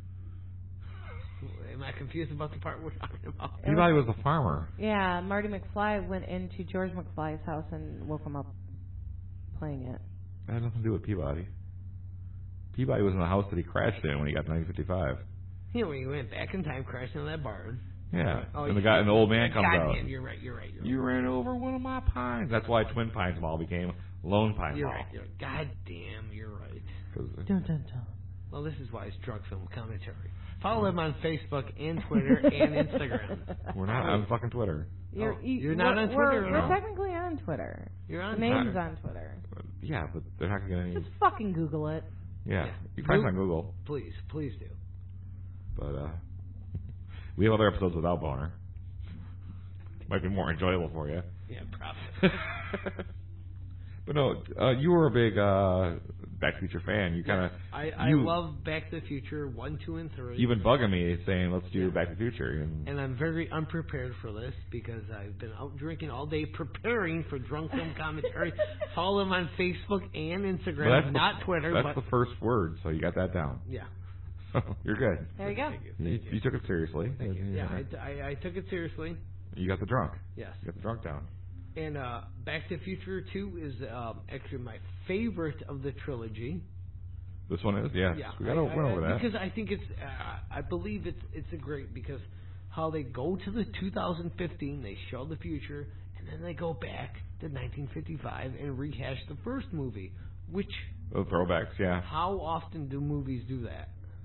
Am I confused about the part we're talking about? Peabody was a farmer. Yeah, Marty McFly went into George McFly's house and woke him up playing it. That had nothing to do with Peabody. Peabody was in the house that he crashed in when he got to 1955. You know, when he went back in time, crashing in that barn. Yeah. Oh, And the old man comes out. Goddamn, you're right. You ran over one of my pines. That's why Twin Pines Mall became Lone Pine You're Mall. right. Goddamn, you're right. 'Cause, Dun, dun, dun. Well, this is why it's Drunk Film Commentary. Follow them on Facebook and Twitter and Instagram. we're not on fucking Twitter. You're not on Twitter We're, at we're all? technically on Twitter. You're The on name's Twitter. on Twitter. Yeah, but they're not going to get any... Just fucking Google it. Yeah. Yeah. You can find us on Google. Please do. But we have other episodes without Boner. Might be more enjoyable for you. Yeah, probably. But no, you were a big Back to the Future fan. You kind of... I love Back to the Future 1, 2, and 3. You've been bugging me saying, let's do Back to the Future. And I'm very unprepared for this because I've been out drinking all day preparing for Drunk Film Commentary. Follow them on Facebook and Instagram, not Twitter. That's the first word, so you got that down. Yeah. You're good. There you go. You took it seriously. Thank you. Yeah, I took it seriously. You got the drunk. Yes. You got the drunk down. And Back to the Future 2 is actually my favorite of the trilogy. This one is? Yes. Yeah. We got to went over that. Because I think it's, I believe it's a great, because how they go to the 2015, they show the future, and then they go back to 1955 and rehash the first movie, which... The throwbacks, yeah. How often do movies do that?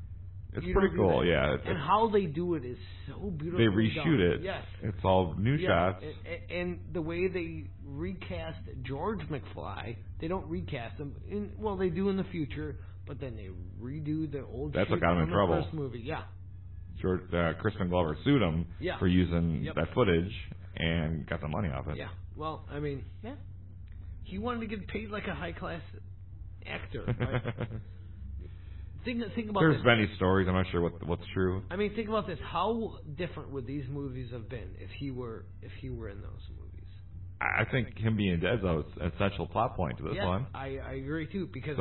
It's You pretty don't do cool, that. yeah. And how they do it is so beautiful. They reshoot it. Yes. It's all new shots. And the way they recast George McFly, they don't recast him. They do in the future, but then they redo the old That's what shit got him in from trouble. the first movie. Yeah. Crispin Glover sued him for using that footage and got the money off it. Yeah. Well, I mean, he wanted to get paid like a high-class actor. Right? Think about There's this. many stories. I'm not sure what's true. I mean, think about this. How different would these movies have been if he were in those movies? I think him being dead though is an essential plot point to this one. I agree too because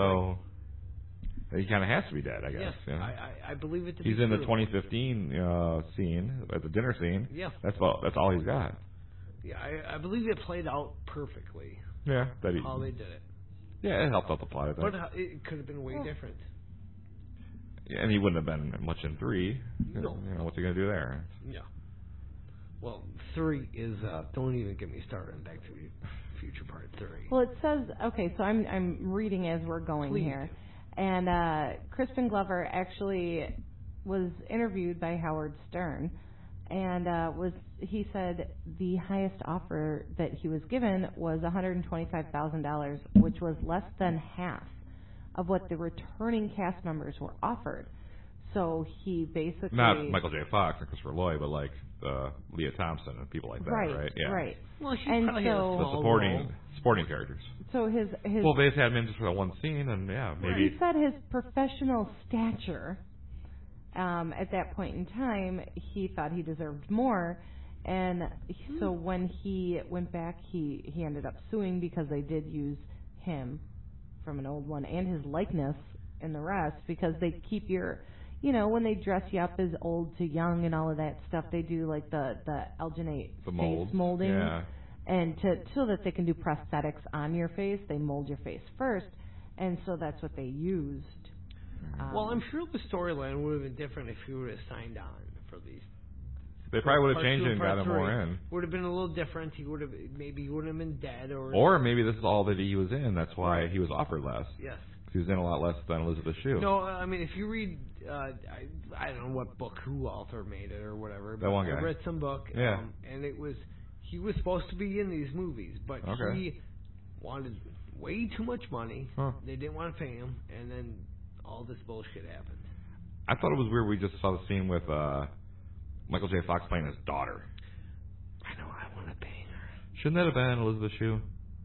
he kind of has to be dead, I guess. Yes, You know? I believe it to He's be in true. the 2015 scene at the dinner scene. Yeah, that's all he's got. Yeah, I believe it played out perfectly. Yeah, how they did it. Yeah, it helped out the plot. I think. But it could have been way different. Yeah, and he wouldn't have been much in 3. No. You know, what's he gonna do there? Yeah. Well, 3 is don't even get me started on Back to the Future Part 3. Well, it says so. I'm reading as we're going here, and Crispin Glover actually was interviewed by Howard Stern, and he said the highest offer that he was given was $125,000, which was less than half of what the returning cast members were offered. So he basically... Not Michael J. Fox and Christopher Lloyd, but like Leah Thompson and people like that, right? Yeah. Right. Well, she and probably had a the supporting characters. So his well, they just had him in just for that one scene, and maybe... He said his professional stature, at that point in time, he thought he deserved more, and so when he went back, he ended up suing because they did use him from an old one and his likeness in the rest, because they keep your, when they dress you up as old to young and all of that stuff, they do like the alginate face molding, and so that they can do prosthetics on your face, they mold your face first, and so that's what they used. Well, I'm sure the storyline would have been different if he would have signed on for these. They probably would have changed it and got him more in. Would have been a little different. He would have been dead, or maybe this is all that he was in. That's why he was offered less. Yes, he was in a lot less than Elizabeth Shue. No, I mean if you read, I don't know what book, who author made it or whatever. But that one guy. I read some book. And it was he was supposed to be in these movies, but he wanted way too much money. They didn't want to pay him, and then all this bullshit happened. I thought it was weird. We just saw the scene with Michael J. Fox playing his daughter. I know, I want to bang her. Shouldn't that have been Elizabeth Shue?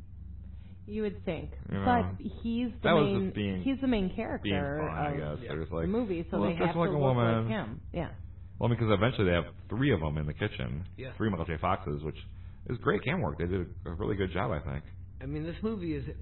You would think, but he's the main character of the movie, so they have to look like him. Yeah. Well, because eventually they have 3 of them in the kitchen. Yeah. 3 Michael J. Foxes, which is great cam work. They did a really good job, I think. I mean, this movie is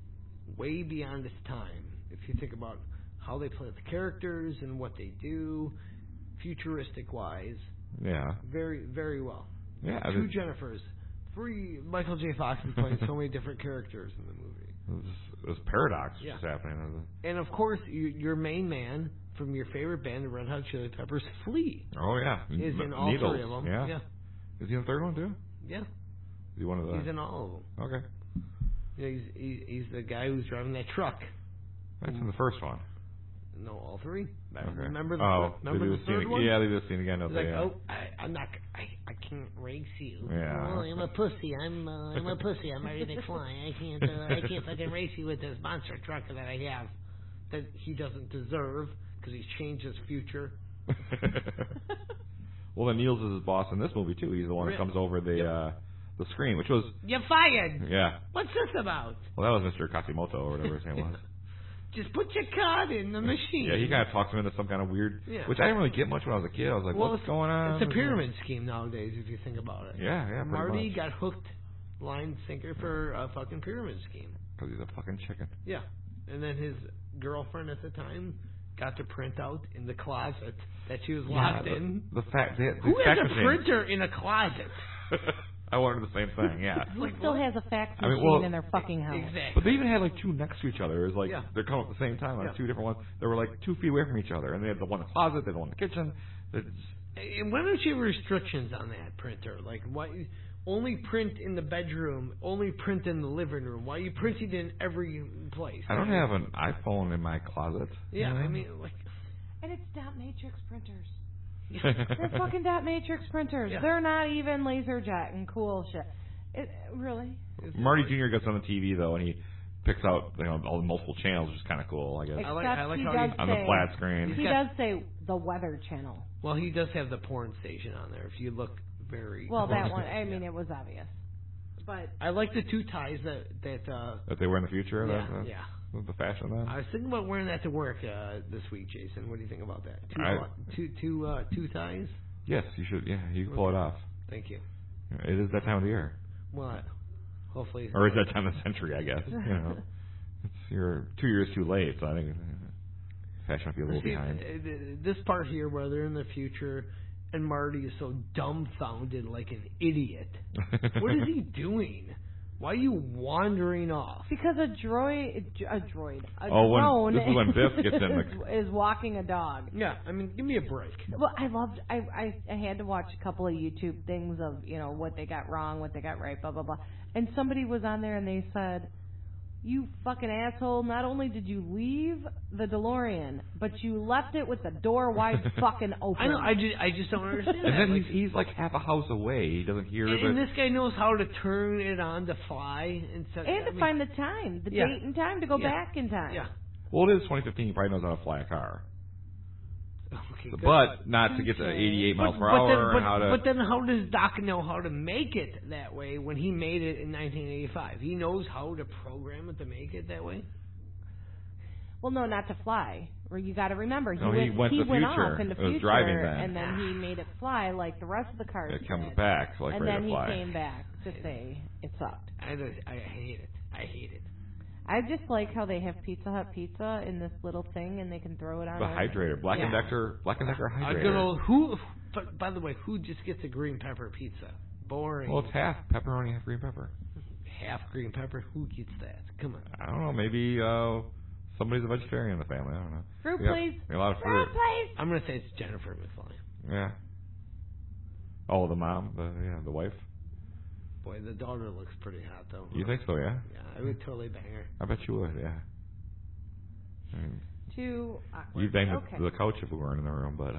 way beyond its time. If you think about how they play the characters and what they do, futuristic-wise. Yeah. Very, very well. Yeah. 2 Jennifers. 3 Michael J. Foxes playing so many different characters in the movie. It was paradox just happening. And, of course, your main man from your favorite band, the Red Hot Chili Peppers, Flea. Oh, yeah. Is in all Needles. 3 of them. Yeah. Is he in the 3rd one, too? Yeah. Is he one of the... He's in all of them. Okay. Yeah, he's the guy who's driving that truck. That's in the 1st one. No, all 3. Okay. Remember the 3rd one? Yeah, they did the scene again. I can't race you. Yeah. Oh, I'm a pussy. I'm a pussy. I'm Marty McFly. I can't fucking race you with this monster truck that I have that he doesn't deserve because he's changed his future. Well, then Niels is his boss in this movie too. He's the one that comes over the screen, which was you're fired. Yeah. What's this about? Well, that was Mr. Kasimoto or whatever his name was. Just put your card in the machine. Yeah, he kind of talks him into some kind of weird, which I didn't really get much when I was a kid. I was like, what's going on? It's a pyramid scheme nowadays, if you think about it. Yeah, Marty got hooked, line, sinker for a fucking pyramid scheme. Because he's a fucking chicken. Yeah. And then his girlfriend at the time got to print out in the closet that she was locked in. Who has a printer in a closet? I wanted the same thing, yeah. Who still has a fax machine in their fucking house? Exactly. But they even had like 2 next to each other. It was like they're coming at the same time, like 2 different ones. They were like 2 feet away from each other, and they had the one in the closet, they had the one in the kitchen. And why don't you have restrictions on that printer? Like, why only print in the bedroom, only print in the living room? Why are you printing in every place? I don't have an iPhone in my closet. Yeah, I mean, like... And it's dot matrix printers. They're fucking dot matrix printers. Yeah. They're not even LaserJet and cool shit. Really? Marty Jr. gets on the TV though, and he picks out all the multiple channels, which is kind of cool, I guess. Except I like how he's on the flat screen. He does say the Weather Channel. Well, he does have the porn station on there. If you look very that one. I mean, it was obvious. But I like the two ties that they wear in the future. Yeah. The fashion of that. I was thinking about wearing that to work this week, Jason. What do you think about that? Two ties? Yes, you should. Yeah, you can pull it off. Thank you. It is that time of the year. Well, hopefully. Or is that time of the century? I guess. You're 2 years too late, so I think fashion might be a little behind. This part here, where they're in the future, and Marty is so dumbfounded, like an idiot. What is he doing? Why are you wandering off? Because a drone. This is when Biff gets in. Is walking a dog. Yeah, I mean, give me a break. Well, I had to watch a couple of YouTube things of what they got wrong, what they got right, blah blah blah. And somebody was on there and they said, "You fucking asshole! Not only did you leave the DeLorean, but you left it with the door wide fucking open." I know. I just don't understand. And then he's like half a house away. He doesn't hear it. And this guy knows how to turn it on to fly and find the time, the date and time to go back in time. Yeah. Well, it is 2015. He probably knows how to fly a car. Okay, but not to get to 88 miles per hour. But then how does Doc know how to make it that way when he made it in 1985? He knows how to program it to make it that way? Well, no, not to fly. Or you got to remember, he went to the future. Off in the future, driving then. And then he made it fly like the rest of the cars. It comes back, so and ready then to fly. He came back to say it sucked. I hate it. I hate it. I just like how they have Pizza Hut pizza in this little thing, and they can throw it on. The hydrator, Black and Decker hydrator. Good old, who? By the way, who just gets a green pepper pizza? Boring. Well, it's half pepperoni, half green pepper. Half green pepper? Who gets that? Come on. I don't know. Maybe somebody's a vegetarian in the family. I don't know. Fruit, please. A lot of fruit. Fruit, please. I'm gonna say it's Jennifer McFly. Yeah. Oh, the mom, the wife. Boy, the daughter looks pretty hot, though. You think so, yeah? Yeah, I would totally bang her. I bet you would, yeah. Too awkward. You'd bang the couch if we weren't in the room, but...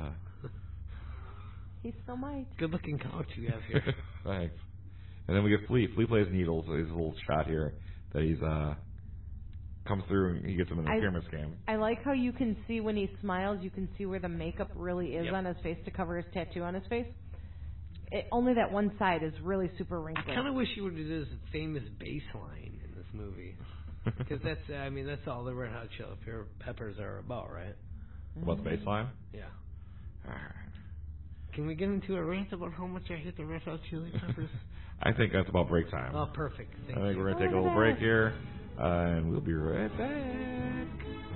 He still might. Good-looking couch you have here. Thanks. And then we get Flea. Flea plays Needles. His little shot here that he's... comes through and he gets him in the pyramid scam. I like how you can see when he smiles, you can see where the makeup really is on his face to cover his tattoo on his face. Only that one side is really super wrinkly. I kind of wish you would do this famous bass line in this movie. Because that's all the Red Hot Chili Peppers are about, right? What's bass line? Yeah. All right. Can we get into a rant about how much I hate the Red Hot Chili Peppers? I think that's about break time. Oh, perfect. I think we're going to take a little break here, and we'll be right back.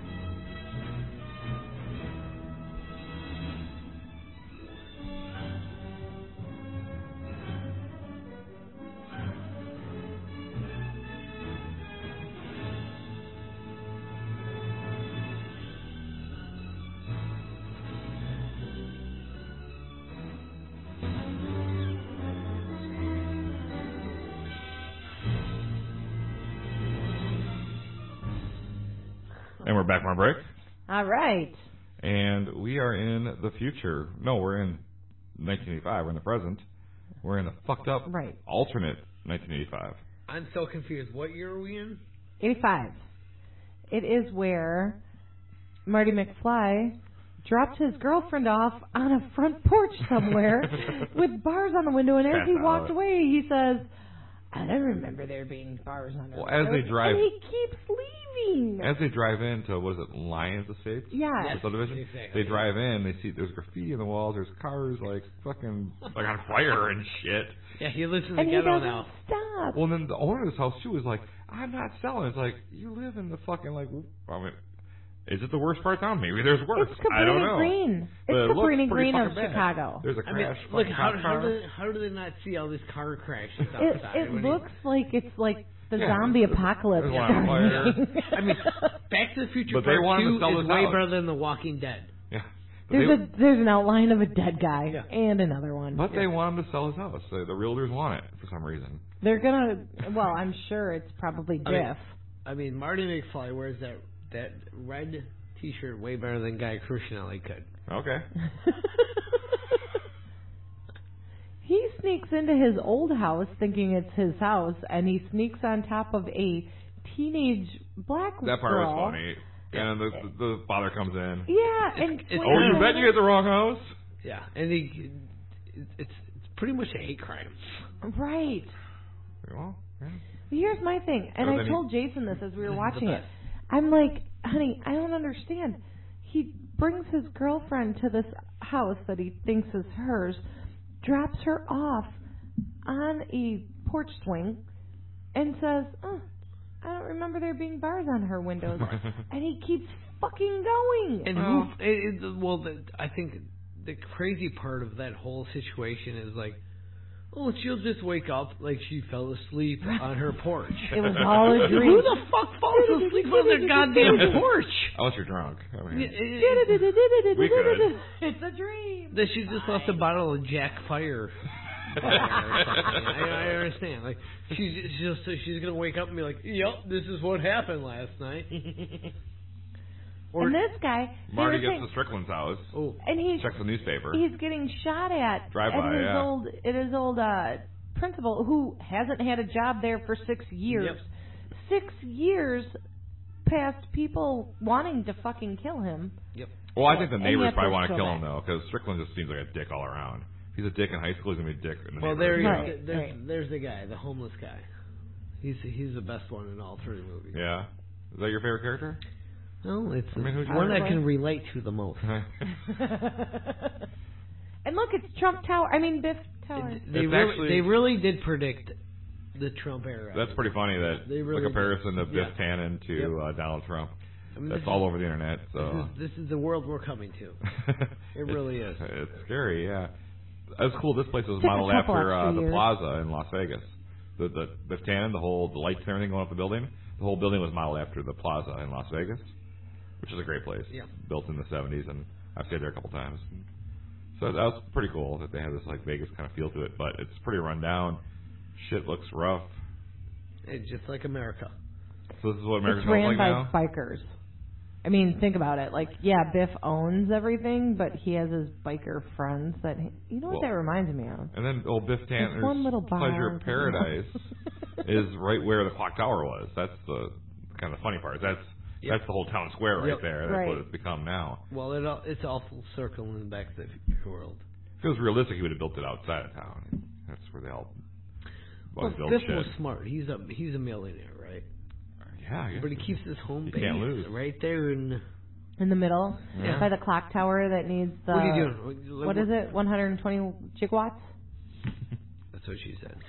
And we're back from our break. All right. And we are in the future. No, we're in 1985. We're in the present. We're in the fucked up alternate 1985. I'm so confused. What year are we in? 85. It is where Marty McFly dropped his girlfriend off on a front porch somewhere with bars on the window, and as he walked away, he says, I don't remember there being bars on the window. As they drive, and he keeps leaving. As they drive into, what is it, Lions Estates? Yeah. The subdivision? Exactly. They drive in, they see there's graffiti on the walls, there's cars like fucking like on fire and shit. Yeah, he lives in the ghetto now. Stop. Well, then the owner of this house too is like, I'm not selling. It's like, you live in the fucking is it the worst part of town? Maybe there's worse. It's Cabrini I don't know. Green. But it's Cabrini Green of bad. Chicago. There's a crash. Look, how do they not see all these car crashes outside? It looks like it's like the zombie apocalypse. I mean, Back to the Future but Part 2 is way out. better than The Walking Dead. Yeah. There's an outline of a dead guy and another one. But they want him to sell his house. The realtors want it for some reason. They're gonna. Well, I'm sure it's probably Jeff. I mean, Marty McFly wears that red T-shirt way better than Guy Crucianelli could. Okay. He sneaks into his old house thinking it's his house, and he sneaks on top of a teenage black girl. That part was funny. And the father comes in. Yeah, and you bet you get the wrong house? Yeah, and it's pretty much a hate crime. Right. Well, yeah. Here's my thing, and I told Jason this as we were watching it. I'm like, honey, I don't understand. He brings his girlfriend to this house that he thinks is hers, drops her off on a porch swing, and says, I don't remember there being bars on her windows. And he keeps fucking going. And I think the crazy part of that whole situation is like, she'll just wake up like she fell asleep on her porch. It was all a dream. Who the fuck falls asleep on their goddamn porch? Unless you're drunk. I mean, we could. It's a dream. That she just left a bottle of Jack Fire. I understand. Like she's gonna wake up and be like, "Yep, this is what happened last night." And this guy, Marty gets to Strickland's house. And he checks the newspaper. He's getting shot at his old principal, who hasn't had a job there for 6 years. Yep. 6 years past people wanting to fucking kill him. Yep. Well, I think the neighbors probably want to kill him though, because Strickland just seems like a dick all around. If he's a dick in high school, he's gonna be a dick in the neighborhood. There's the guy, the homeless guy. He's the best one in all three movies. Yeah. Is that your favorite character? No, it's one I can relate to the most. And look, it's Trump Tower. Biff Tower. They really did predict the Trump era. That's pretty funny that the comparison of Biff Tannen to Donald Trump. That's all over the internet. So this is the world we're coming to. It really is. It's scary, yeah. That's cool. This place was modeled after the Plaza in Las Vegas. The Biff Tannen, the lights and everything going up the building. The whole building was modeled after the Plaza in Las Vegas, which is a great place. Yeah. Built in the 70s, and I've stayed there a couple times. So that was pretty cool that they have this like Vegas kind of feel to it, but it's pretty run down. Shit looks rough. It's just like America. So this is what America's like now? It's ran by bikers. Think about it. Like, yeah, Biff owns everything, but he has his biker friends that... You know what that reminds me of? And then old Biff Tanner's Pleasure of Paradise is right where the clock tower was. That's the kind of the funny part. That's the whole town square right there. That's what it's become now. Well, it's all full circle in the Back to the Future world. If it was realistic, he would have built it outside of town. That's where they all built Biff shit. was smart. He's a millionaire, right? Yeah, but he keeps his home base right there in the middle, by the clock tower that needs the... What are you doing? What is it? 120 gigawatts? That's what she said.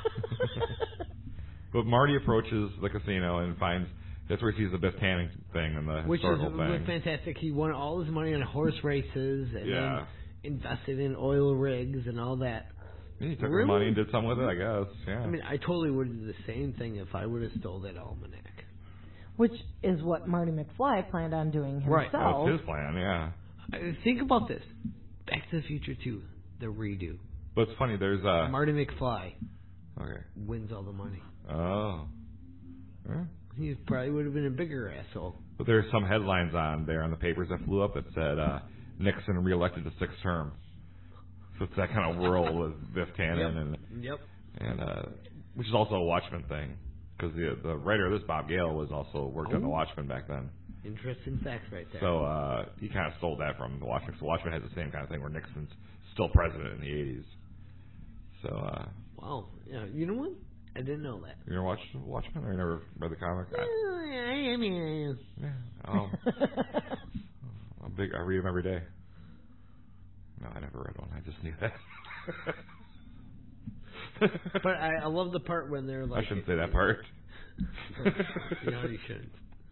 But Marty approaches the casino and finds that's where he sees the Biff Tannen thing and the historical thing. Which is fantastic. He won all his money on horse races and then invested in oil rigs and all that. Yeah, he took the money and did something with it, I guess. Yeah. I totally would do the same thing if I would have stole that almanac. Which is what Marty McFly planned on doing himself. Right, that's his plan, yeah. Think about this. Back to the Future 2, the redo. But it's funny, there's Marty McFly wins all the money. Oh. Yeah. He probably would have been a bigger asshole. But there's some headlines on there on the papers that flew up that said Nixon reelected to 6th term. So it's that kind of world with Biff Tannen and which is also a Watchmen thing. Because the writer of this, Bob Gale, was also worked on The Watchmen back then. Interesting facts right there. So he kind of stole that from The Watchmen. So Watchmen has the same kind of thing where Nixon's still president in the 80s. So. Wow. Yeah. You know what? I didn't know that. You never watched Watchmen, or you never read the comic? I mean. Yeah. Oh. I read them every day. No, I never read one. I just knew that. But I love the part when they're like... I shouldn't say that part. You shouldn't.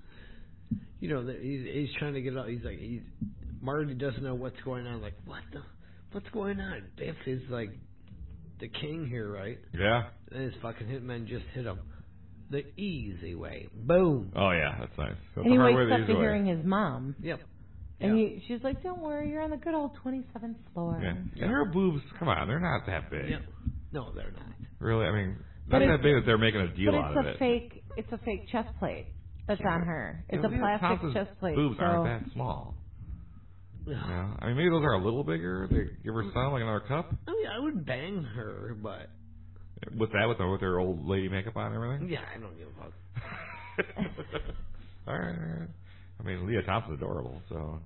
He's trying to get out. He's like... Marty doesn't know what's going on. Like, what's going on? Biff is like the king here, right? Yeah. And his fucking hitmen just hit him the easy way. Boom. Oh, yeah. That's nice. That's and he wakes up to hearing his mom. Yep. And she's like, don't worry, you're on the good old 27th floor. Yeah. And her boobs, come on, they're not that big. Yep. No, they're not. Really? Not that big that they're making a deal out of it. It's a fake chest plate. that's on her. It's a Leah plastic Thompson's chest plate. boobs so aren't that small. Yeah. I mean, maybe those are a little bigger. They give her son like another cup. I mean, I would bang her, but With her old lady makeup on and everything? yeah, I don't give a fuck. All right. I mean, Leah Thompson's adorable, so.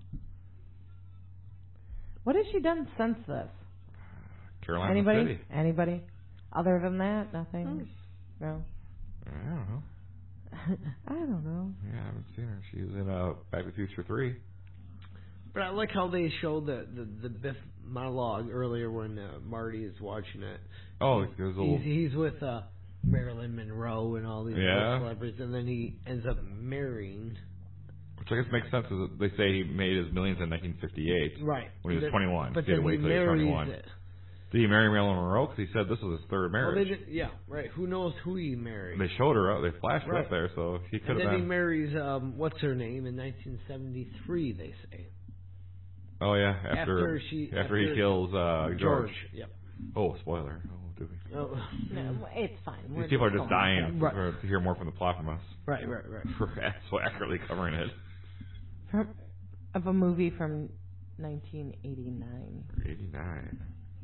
what has she done since this? Carolina City. Anybody? Other than that, nothing? No? I don't know. I don't know. Yeah, I haven't seen her. She was in Back to the Future 3. But I like how they showed the Biff monologue earlier when Marty is watching it. Oh, there's a little... He's with Marilyn Monroe and all these other celebrities, and then he ends up marrying. Which I guess makes sense. Because they say he made his millions in 1958. Right. When he was 21. But he had then to wait he till he was 21. marries it. Did he marry Marilyn Monroe? Because he said this was his third marriage. Well, yeah, right. Who knows who he married? They showed her up. They flashed her Right. up there, so he could And have then been. he marries, what's her name, in 1973, they say. Oh, yeah. After he kills George. Yep. Oh, spoiler. Oh, do we? Oh. No, it's fine. These people are just dying Right. to hear more from the plot from us. Right. We're so accurately covering it. Of a movie from 1989. 89.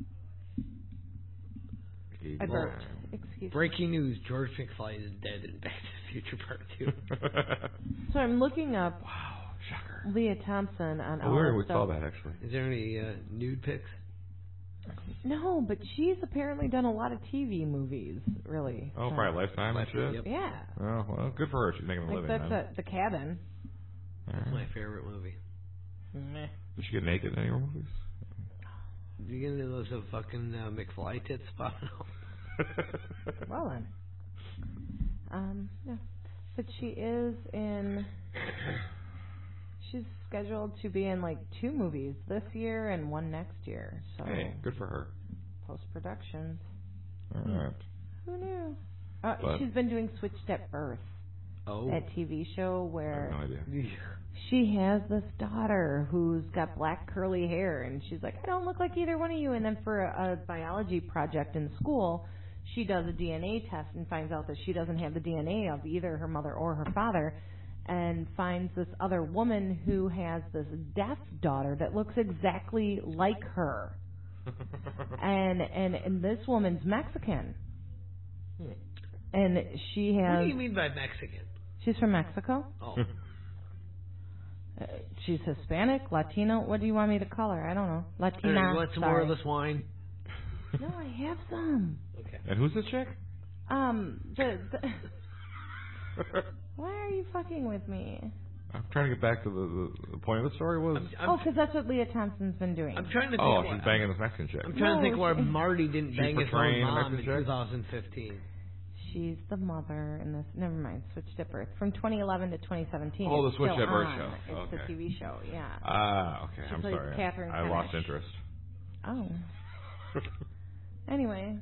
I burped. Excuse me. Breaking news, George McFly is dead in Back to the Future Part 2. So I'm looking up Wow, shocker. Leah Thompson on Oh, all we this saw stuff. that, actually. Is there any nude pics? No, but she's apparently done a lot of TV movies, really. Oh, probably Lifetime and shit? Yep. Yeah. Oh, well, good for her. She's making a Like living, that's man. The Cabin. That's my favorite movie. Meh. Did she get naked in any of her movies? Do you get into those fucking McFly tits popping out? Well then. Yeah. But she is in... She's scheduled to be in like 2 movies this year and 1 next year. So Hey, good for her. Post-productions. All right. Who knew? But- She's been doing Switched at Birth. Oh. That TV show I where... have no idea. she has this daughter who's got black curly hair, and she's like, I don't look like either one of you. And then for a biology project in school, she does a DNA test and finds out that she doesn't have the DNA of either her mother or her father, and finds this other woman who has this deaf daughter that looks exactly like her. and this woman's Mexican. And she has... What do you mean by Mexican? She's from Mexico. Oh. She's Hispanic, Latino. What do you want me to call her? I don't know. Latina. Hey, you want some more of this wine? No, I have some. Okay. And who's this chick? Why are you fucking with me? I'm trying to get back to the point of the story was... Because that's what Leah Thompson's been doing. I'm trying to think. Oh, she's banging this Mexican chick. I'm trying to think why she- Marty didn't She's bang his own portraying a mom in Mexican chick? 2015. She's the mother in this. Never mind. Switched at Birth from 2011 to 2017. Oh, the It's Switched still at Birth on. show. It's Okay. a TV show. Yeah. Ah, okay. She I'm plays sorry. Catherine I lost Kenish. interest. Oh. Anyway.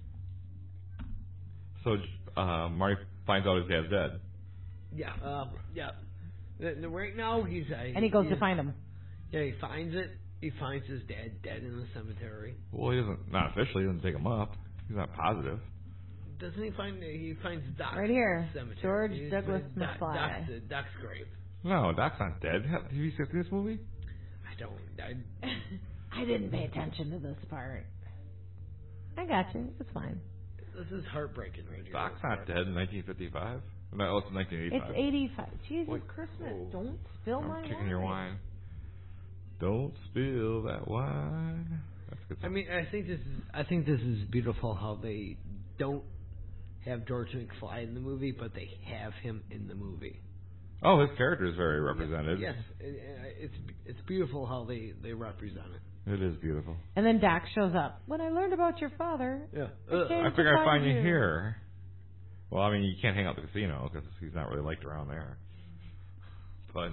So, Marty finds out his dad's dead. Yeah. Yeah. Right now he's. And he goes to find him. Yeah, he finds it. He finds his dad dead in the cemetery. Well, he doesn't, not officially, he doesn't take him up. He's not positive. Doesn't he find? He finds Doc Right here. in the cemetery. George He Douglas finds McFly. Doc's grave. No, Doc's not dead. Have you seen this movie? I don't. I didn't pay attention to this part. I got you. It's fine. This is heartbreaking, right here. Doc's not dead in 1955. No, it's 1985. It's 85. Jesus Wait. Christmas. Oh. Don't spill my I'm kicking your wine. Don't spill that wine. That's good. I mean, I think this is beautiful how they don't have George McFly in the movie, but they have him in the movie. Oh, his character is very represented. Yes, it's beautiful how they represent it. It is beautiful. And then Doc shows up. When I learned about your father, Yeah. I figure I'd find you here. Well, I mean, you can't hang out at the casino because he's not really liked around there. But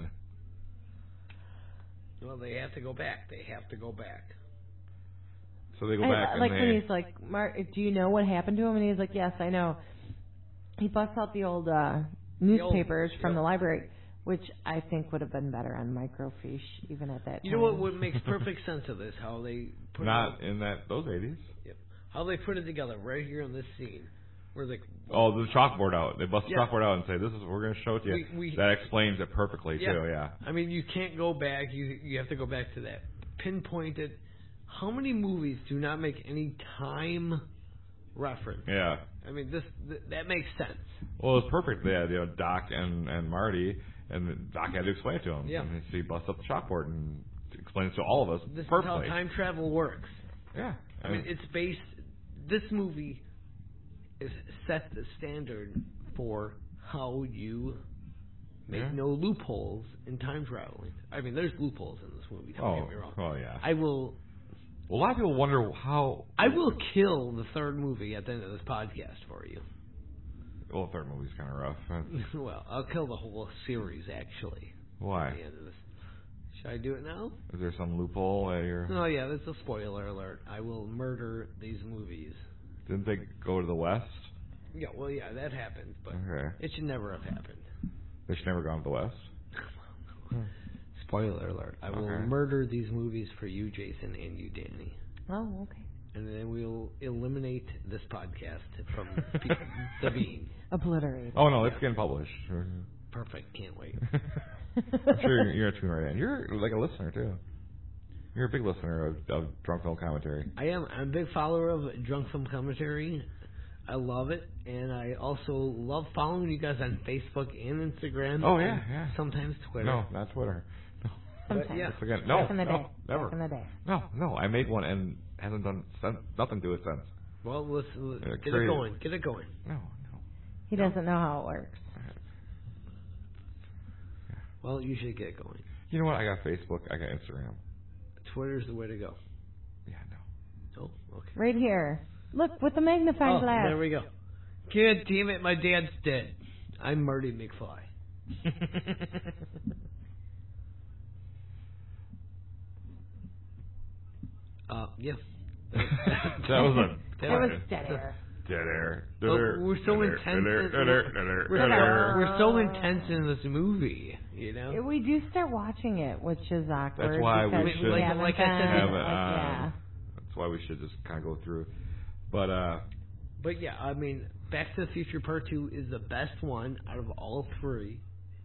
Well, they have to go back. They have to go back. so they go back and like they. when he's like, Mark, do you know what happened to him? And he's like, yes, I know. He busts out the old newspapers from the library, which I think would have been better on microfiche even at that time. You know what makes perfect sense of this? How they put Not in those 80s. Yep. How they put it together right here in this scene. We're like, oh, the chalkboard out. They bust the Yeah. chalkboard out and say, "This is what we're going to show it to you." We- that explains it perfectly Yeah. too. Yeah. I mean, you can't go back. You have to go back to that pinpointed. How many movies do not make any time reference? Yeah. I mean, that makes sense. Well, it's perfect. They had, Doc and Marty, and Doc had to explain it to him. Yeah. And so he busts up the chalkboard and explains to all of us This is perfectly. how time travel works. Yeah. I mean, it's based. This movie is set the standard for how you make Yeah. no loopholes in time traveling. I mean, there's loopholes in this movie. Don't get me wrong. Oh yeah. I will Well, a lot of people wonder how. kill the third movie at the end of this podcast for you. Well, the third movie's kind of rough. Well, I'll kill the whole series actually at Why? the end of this. Should I do it now? Is there some loophole that you're? Oh yeah, that's a spoiler alert. I will murder these movies. Didn't they go to the west? Yeah, well, yeah, that happened, but Okay. it should never have happened. They should never gone to the west. Spoiler alert. I will Okay. murder these movies for you, Jason, and you, Danny. Oh, okay. And then we'll eliminate this podcast from the being. Obliterated. Oh no, it's getting published. Perfect. Can't wait. I'm sure you're a tune right in. You're like a listener too. You're a big listener of Drunk Film Commentary. I am. I'm a big follower of Drunk Film Commentary. I love it, and I also love following you guys on Facebook and Instagram. Oh, yeah, and yeah. Sometimes Twitter. No, not Twitter. No. Sometimes. yeah. That's again. No, Back in the no, day. never. Back in the day. No. I made one and hasn't done nothing to it since. Well, let's get crazy. it going. Get it going. No. He doesn't know how it works. Well, you should get going. You know what? I got Facebook. I got Instagram. Twitter's the way to go. Yeah, no. Oh, okay. Right here. Look, with the magnifying glass. There we go. God damn it, my dad's dead. I'm Marty McFly. Yeah. That was a It was dead air. dead air. We're so intense. We're so intense in this movie, you know. We do start watching it, which is awkward. That's why we because should haven't like I said, been, have it like, on. yeah. That's why we should just kind of go through. But But yeah, I mean, Back to the Future Part 2 is the best one out of all three.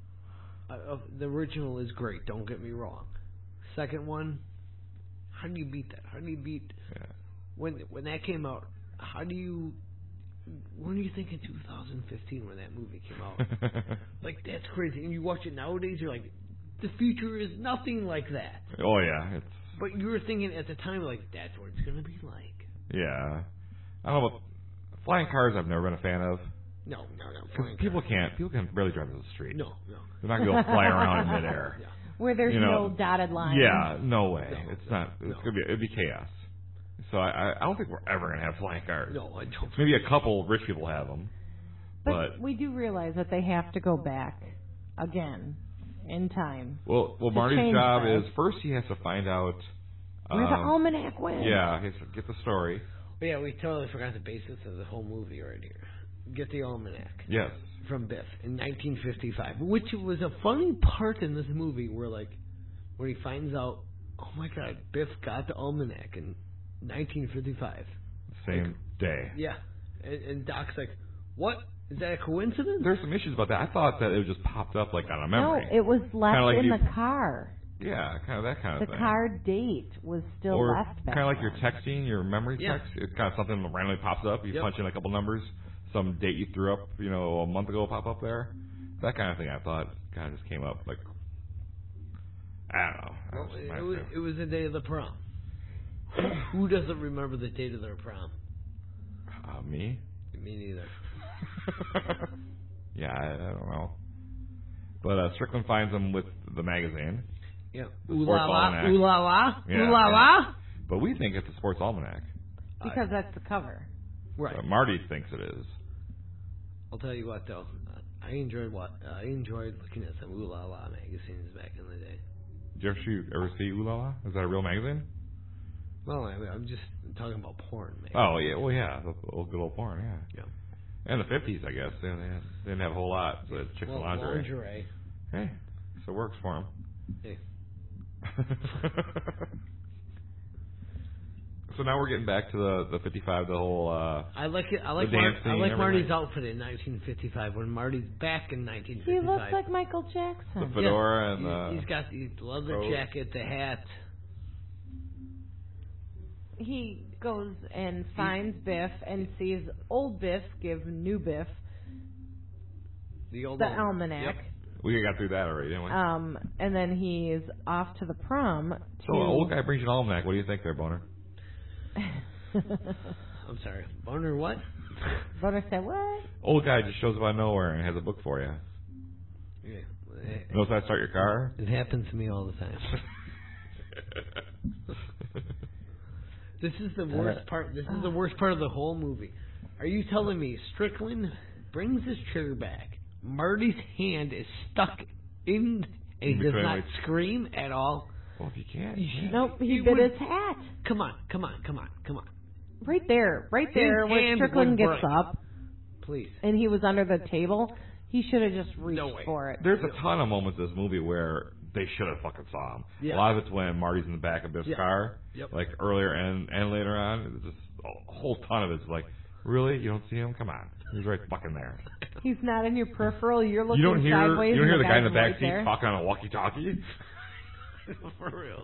The original is great, don't get me wrong. Second one, how do you beat that? How do you beat... yeah. When that came out, when do you think in 2015 when that movie came out? Like, that's crazy. And you watch it nowadays, you're like, the future is nothing like that. Oh yeah, it's But you were thinking at the time, like, that's what it's going to be like. yeah. I don't know about flying cars. I've never been a fan of. No. Because people can barely drive to the street. No. They're not going to fly around in midair. Yeah. Where there's no dotted line. Yeah, no way. No, It's not. It's no. gonna be. It'd be chaos. So I don't think we're ever gonna have flying cars. No, I don't. Maybe a couple rich people have them. But we do realize that they have to go back again in time. Well, to Marty's change job that. is first he has to find out Where the almanac went. Yeah, he has to get the story. But yeah, we totally forgot the basis of the whole movie right here. Get the almanac. Yes. From Biff in 1955, which was a funny part in this movie where, like, when he finds out, oh my God, Biff got the almanac in 1955. Same day. Yeah, and Doc's like, what? Is that a coincidence? There's some issues about that. I thought that it just popped up like on a memory. No, it was left Kinda like in you- the car. Yeah, kind of that kind of The thing. car date was still or left back kind of like then. your texting, your memory Yeah. text. It's kind of something that randomly pops up. You Yep. punch in a couple numbers, some date you threw up, a month ago will pop up there. That kind of thing. I thought kind of just came up like, I don't know. That Well, was just my thing. it was the day of the prom. Who doesn't remember the date of their prom? Me? Me neither. Yeah, I don't know. But Strickland finds him with the magazine. Yeah. The Ooh sports la la, almanac. ooh la la, Yeah, ooh la yeah. la. But we think it's a sports almanac. Because that's the cover. Right. But Marty thinks it is. I'll tell you what though, I enjoyed looking at some Ooh La La magazines back in the day. Did you ever see Ooh La La? Is that a real magazine? Well, I'm just talking about porn, man. Oh, yeah. Well, yeah. The old, good old porn, yeah. Yeah. And the 50s, I guess. They didn't have a whole lot. So it's chicks and lingerie. Lingerie. Hey, so it works for them. Hey. So now we're getting back to the 55, the whole... I like it. I like the dance scene and Marty's everything. outfit in 1955 when Marty's back in 1955. He looks like Michael the Jackson. fedora and the... He's got the leather coat. jacket, the hat. He goes and finds Biff and sees old Biff give new Biff The old the one. almanac. Yep. We got through that already, didn't we? And then he's off to the prom. So an old guy brings you an almanac. What do you think there, Boner? I'm sorry. Boner what? Boner said, what? Old guy just shows up out of nowhere and has a book for you. Yeah. Knows how to start your car? It happens to me all the time. This is the worst part. This is the worst part of the whole movie. Are you telling me Strickland brings his chair back? Marty's hand is stuck in, and he does not scream at all. Well, if you can't. Nope, he bit his hat. Come on. Right there, His where hand Strickland would gets break. up, Please. and he was under the table. He should have just reached No way. for it. There's a ton of moments in this movie where they should have fucking saw him. Yeah. A lot of it's when Marty's in the back of Biff's car, like earlier and later on. It's just a whole ton of it's like, really? You don't see him? Come on. He's right fucking there. He's not in your peripheral. You're looking You don't hear sideways. the guy in the guy's back right seat there. talking on a walkie-talkie? For real,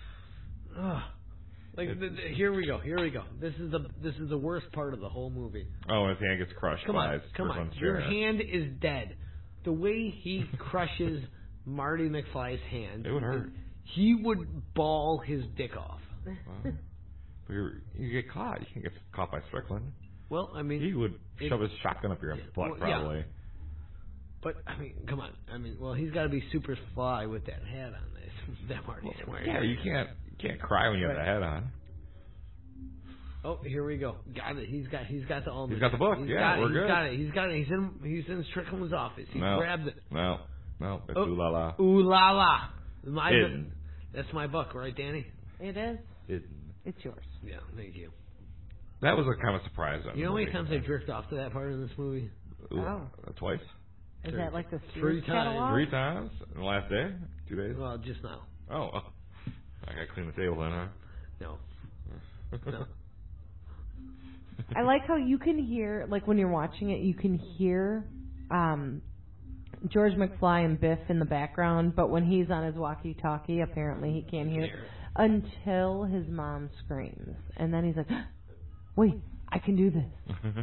here we go. This is the worst part of the whole movie. Oh, and his hand gets crushed. Come on. Strickland's Your chair. hand is dead. The way he crushes Marty McFly's hand, It would hurt. he would bawl his dick off. Well, but you get caught. You can't get caught by Strickland. Well, I mean, He would shove his shotgun up your butt, well, probably. yeah. But I mean, come on. I mean, well, he's got to be super fly with that hat on that Marty's wearing. Yeah, you can't cry when you have the hat on. Oh, here we go. Got it. He's got the almanac. He's got the book. We're good. He's got it. He's in Strickland's office. He grabbed it. No. It's ooh la la. Ooh la la. Hidden. That's my book, right, Danny? It is. Hidden. It's yours. Yeah, thank you. That was a kind of surprise. You know how many times I drift off to that part in this movie? Oh. Twice? Is that like the Three Sears times. catalog? 3 times in the last day? 2 days? Well, just now. Oh. I gotta clean the table then, huh? No. I like how you can hear, like when you're watching it, you can hear George McFly and Biff in the background, but when he's on his walkie-talkie, apparently he can't hear it until his mom screams. And then he's like, wait, I can do this.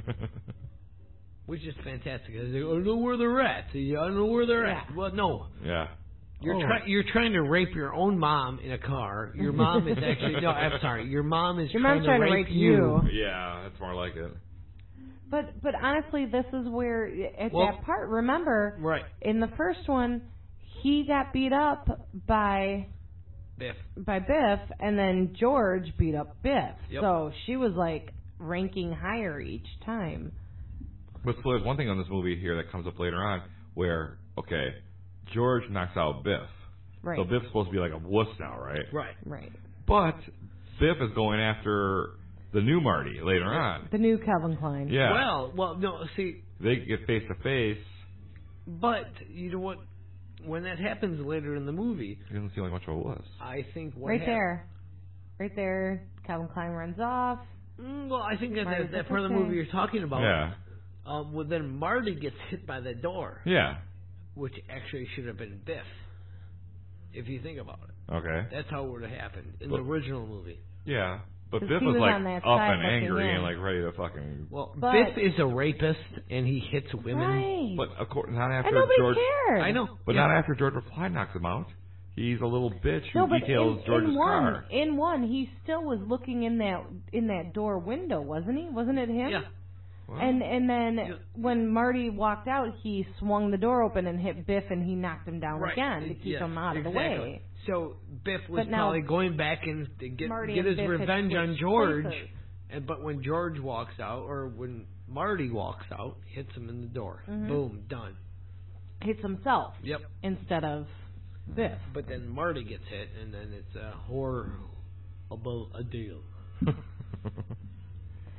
Which is fantastic. I don't know where they're at. I don't know where they're at. Well, no. Yeah. You're trying to rape your own mom in a car. Your mom is actually no. I'm sorry. Your mom is Your mom's trying to rape you. Yeah, that's more like it. But honestly, this is where at that part. Remember, right in the first one, he got beat up by Biff, and then George beat up Biff. Yep. So she was like ranking higher each time. But so there's one thing on this movie here that comes up later on where, okay, George knocks out Biff. Right. So Biff's supposed to be like a wuss now, right? Right. But Biff is going after the new Marty later on. The new Calvin Klein. Yeah. Well, no, see. They get face to face. But, you know what? When that happens later in the movie. He doesn't seem like much of a wuss. I think what Right there. Calvin Klein runs off. Well, I think that part of the movie you're talking about. Yeah. Well, then Marty gets hit by the door. Yeah. Which actually should have been Biff, if you think about it. Okay. That's how it would have happened in the original movie. Yeah. But Biff he was was like on that up side and angry looking in. and like ready to fucking. Well, But- Biff is a rapist and he hits women. Right. But of course, not after and nobody George. cared. I know. But yeah. not after George McFly knocks him out. He's a little bitch who No, but details George's car. In one, he still was looking in that door window, wasn't he? Wasn't it him? Yeah. Well, And then when Marty walked out, he swung the door open and hit Biff, and he knocked him down again to keep him out of the way. So Biff was But now probably going back and to get Marty his and Biff had revenge on switched George. places. But when George walks out, or when Marty walks out, hits him in the door. Mhm. Boom, done. Hits himself Yep. instead of Biff. But then Marty gets hit, and then it's a horrible deal.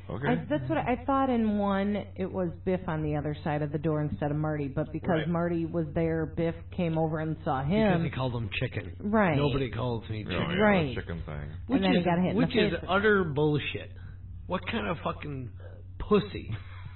Okay. That's what I thought. In one, it was Biff on the other side of the door instead of Marty, but because Marty was there, Biff came over and saw him. Because he called him chicken. Right. Nobody calls me chicken. Yeah, Right. the chicken thing. And then he got hit in the Which is face. utter bullshit. What kind of fucking pussy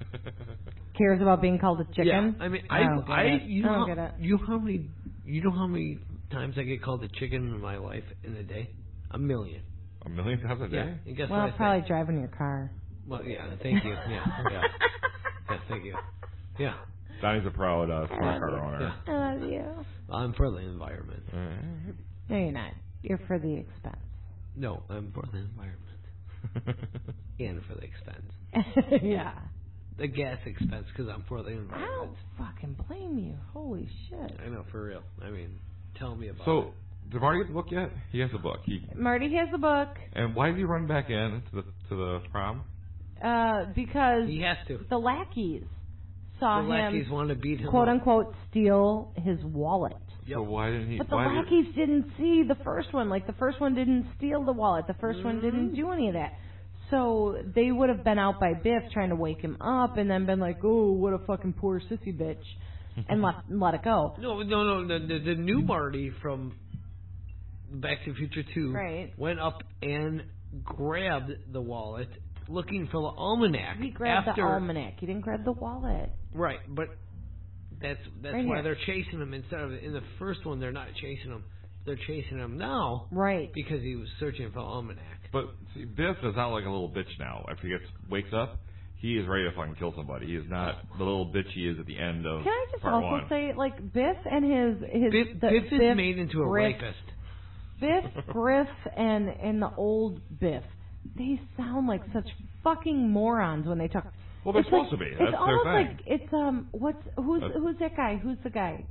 Cares about being called a chicken? Yeah, I mean, I don't get it. you I don't know, get it. you know how many times I get called a chicken in my life in a day? 1 million. 1 million times a day? Yeah. And guess Well, what I probably say? driving your car. Well, yeah. Thank you. Yeah. Yeah. Yeah. Thank you. Yeah. Donnie's a proud smart car owner. Yeah. I love you. I'm for the environment. No, you're not. You're for the expense. No, I'm for the environment and for the expense. Yeah. The gas expense because I'm for the I environment. don't fucking blame you. Holy shit. I know, for real. I mean, tell me about it. So, did Marty get the book yet? He has the book. Marty has the book. And why did he run back in to the prom? Because He has to. the lackeys saw The lackeys him, want to beat him quote up. unquote, steal his wallet. Yep. So why didn't he? But the why lackeys didn't see the first one. Like, the first one didn't steal the wallet. The first one Mm-hmm. didn't do any of that. So they would have been out by Biff trying to wake him up and then been like, oh, what a fucking poor sissy bitch, and let it go. No. The new Marty from Back to the Future 2 Right. went up and grabbed the wallet, looking for the almanac. He grabbed after, the almanac. He didn't grab the wallet. Right, but that's Right why here. they're chasing him instead of in the first one. They're not chasing him. They're chasing him now Right. because he was searching for the almanac. But see, Biff is not like a little bitch now. After he wakes up, he is ready to fucking kill somebody. He is not the little bitch he is at the end of Can I just part also one. say, like, Biff and his Biff is made into a Griff, rapist. Biff, Griff, and the old Biff, they sound like such fucking morons when they talk. Well, they're It's supposed like, to be. It's That's their almost thing. like it's who's that guy? Who's the guy?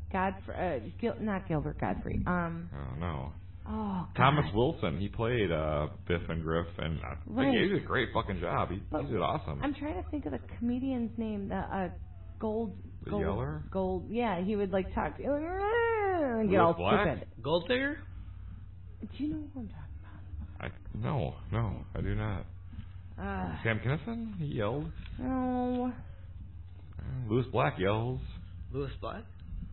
Not Gilbert Godfrey. Oh no. Oh, God. Thomas Wilson. He played Biff and Griff, and I think Right. he did a great fucking job. He did awesome. I'm trying to think of the comedian's name. The Gold. Yeller? Gold. Yeah, he would like talk to you and get Louis all Black? stupid. Gold digger? Do you know what I'm talking No, I do not. about? Sam Kinison? He yelled. No. Louis Black yells. Louis Black?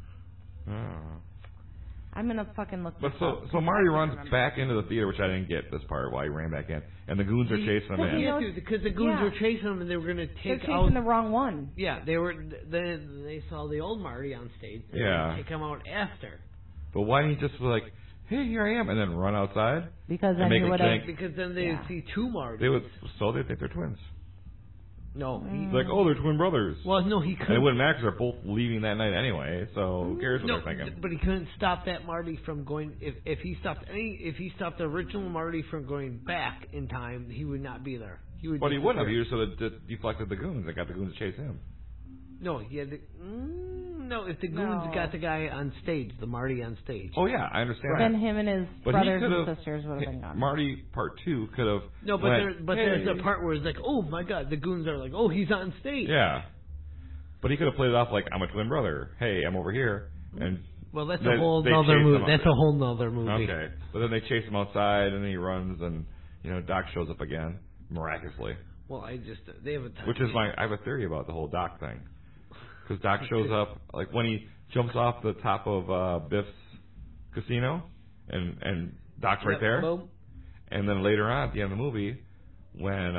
I'm gonna fucking look But this so up. so Marty runs back into the theater, which I didn't get this part why he ran back in, and the goons are chasing him Well, in. he Yeah, knows- dude, because the goons yeah. were chasing him and they were going to They're take chasing out. the wrong one. Yeah, they were. Then they saw the old Marty on stage. They Yeah. take him out after. But why didn't he just be like, hey, here I am, and then run outside? Because And then make he them would have. think- Because then they Yeah. would see two Martys. They would, so they think they're twins. No, he. It's like, oh, they're twin brothers. Well, no, he And it couldn't. wouldn't matter 'cause they're both leaving that night anyway, so who cares what No, they're thinking? but he couldn't stop that Marty from going. If he stopped the original Marty from going back in time, he would not be there. He would. But he wouldn't have. He disappear. just sort of deflected the goons and got the goons to chase him. No, he had. No, if the goons No. got the guy on stage, the Marty on stage. Oh, yeah, I understand Then that. him and his But brothers he could and have, sisters would have been gone. Marty Part 2 could have. No, but went, there's "Hey." a part where it's like, oh my God, the goons are like, oh, he's on stage. Yeah. But he could have played it off like, I'm a twin brother. Hey, I'm over here. And Well, that's They- a whole they nother chase movie. him That's up. a whole nother movie. okay. But then they chase him outside, and then he runs, and, Doc shows up again, miraculously. Well, they have a time. Which is I have a theory about the whole Doc thing. Because Doc shows up, like, when he jumps off the top of Biff's casino, and Doc's right there. Boom. And then later on, at the end of the movie, when,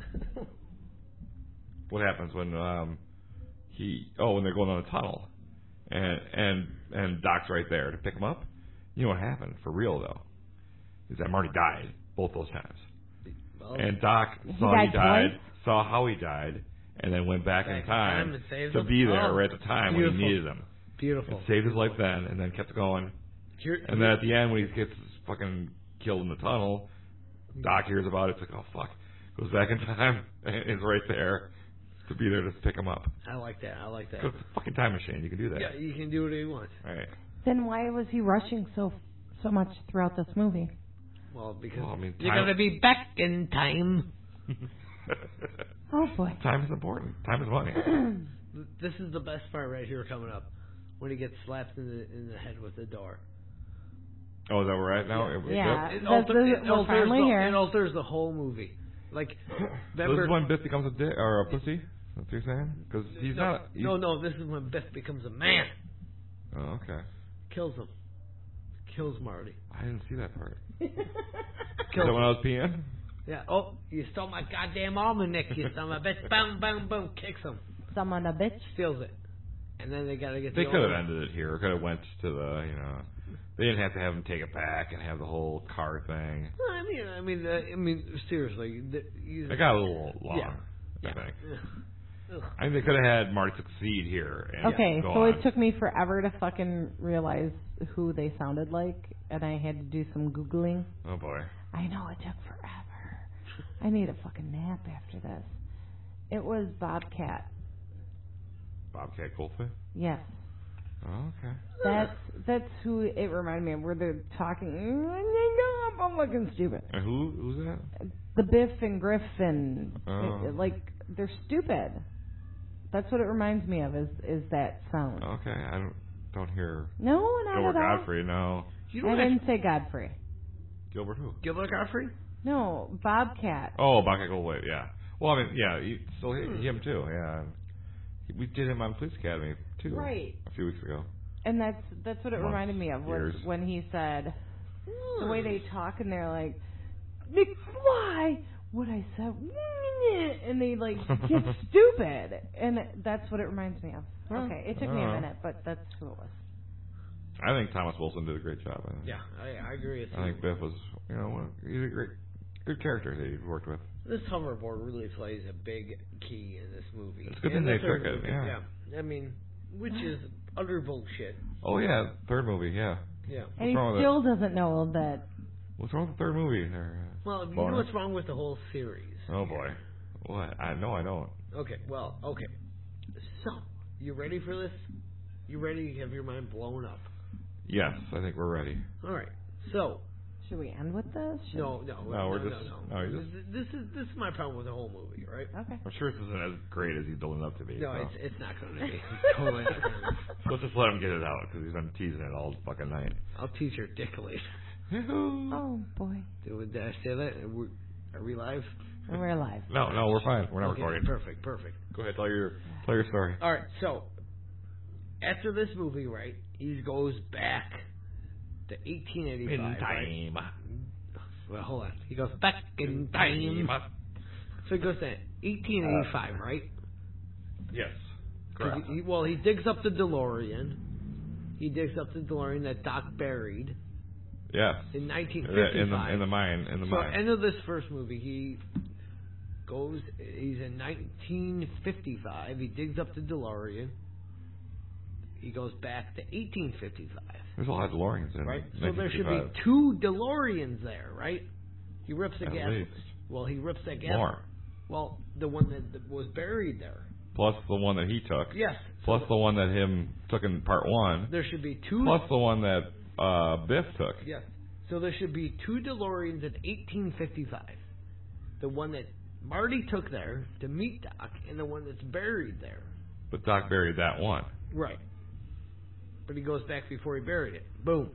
what happens when, when they're going on a tunnel, and Doc's right there to pick him up. You know what happened, for real, though, is that Marty died both those times. Well, And Doc saw died he died, twice? saw how he died, and then went back in time and saved to him? be there Oh, right at the time when beautiful. he needed him. beautiful. And saved his life then, and then kept going. And then at the end, when he gets fucking killed in the tunnel, Doc hears about it. It's like, oh, fuck. Goes back in time, and is right there to be there to pick him up. I like that. Because it's a fucking time machine. You can do that. Yeah, you can do whatever you want. Right. Then why was he rushing so much throughout this movie? Well, because Well, I mean, you're time- gonna be back in time. Oh boy. Time is important. Time is money. This is the best part right here coming up, when he gets slapped in the head with the door. Oh, is that right now? Yeah. It We're finally here. It alters the whole movie. Like, So this remember? is when Biff becomes a dick or a pussy? That's what you're saying? Because he's not. No. This is when Biff becomes a man. Oh, okay. Kills him. Kills Marty. I didn't see that part. Is Kills that when him. I was peeing? Yeah. Oh, you stole my goddamn almanac, you son of a bitch. Boom, boom, boom. Kicks him. Someone a bitch. Steals it. And then they gotta get They the could have almanac. ended it here. Or could have went to the, they didn't have to have him take it back and have the whole car thing. I mean, seriously. It got a little long, Yeah. I think. Ugh. I think they could have had Marty succeed here. And Okay, go so on. it took me forever to fucking realize who they sounded like, and I had to do some Googling. Oh, boy. I know, it took forever. I need a fucking nap after this. It was Bobcat. Bobcat Goldthwait? Yes. Oh, okay. That's who it reminded me of, where they're talking, I'm looking stupid. And who's that? The Biff and Griffin, Oh. they're stupid. That's what it reminds me of, is that sound. Okay, I don't hear No, not Gilbert at all. Godfrey, no. You know I what didn't say Godfrey. Gilbert who? Gilbert Godfrey? No, Bobcat. Oh, Bobcat Goldthwait, yeah. Well, I mean, yeah, him too, yeah. We did him on Police Academy, too. Right. A few weeks ago. And that's what it Months, reminded me of, was years. when he said, the way they talk, and they're like, Nick, why? What I said, and they like get stupid, and that's what it reminds me of. Okay, it took me a minute, but that's who it was. I think Thomas Wilson did a great job. Yeah, I agree with you. I think Biff was, he's a good character that he worked with. This hoverboard really plays a big key in this movie. It's a good In thing the they third took it, movie, yeah. I mean, which is utter bullshit. Oh, yeah, third movie, yeah. Yeah. And he wrong with still doesn't know that. What's wrong with the third movie there? Well, you Boner? know what's wrong with the whole series? Oh, boy. What? I don't. Okay, okay. So, you ready for this? You ready to have your mind blown up? Yes, I think we're ready. All right. So, Should we end with this? no. No, you're This is my problem with the whole movie, right? Okay. I'm sure this isn't as great as he's building it up to be. No, so. it's not going to be. Totally not going to be. Let's just let him get it out, because he's been teasing it all fucking night. I'll teach her dick later. Oh boy. Did I say that? Are we live? And we're alive. No, we're fine. We're not Okay, recording. Perfect. Go ahead, tell your story. All right, so after this movie, right, he goes back to 1885. In right? time. Well, hold on. He goes back in time. So he goes to 1885, right? Yes. 'Cause Correct. he digs up the DeLorean. He digs up the DeLorean that Doc buried Yes. in 1955. In the mine. So end of this first movie, he's in 1955. He digs up the DeLorean. He goes back to 1855. There's a lot of DeLoreans in Right? So there should be 1955. 2 DeLoreans there, right? He rips the At gas. least. Well, he rips that gas. More. Well, the one that was buried there. Plus the one that he took. Yes. Plus the one that him took in part 1. There should be 2. Plus the one that Biff took. Yes. So there should be 2 DeLoreans in 1855. The one that Marty took there to meet Doc, and the one that's buried there. But Doc buried that one. Right. But he goes back before he buried it. Boom.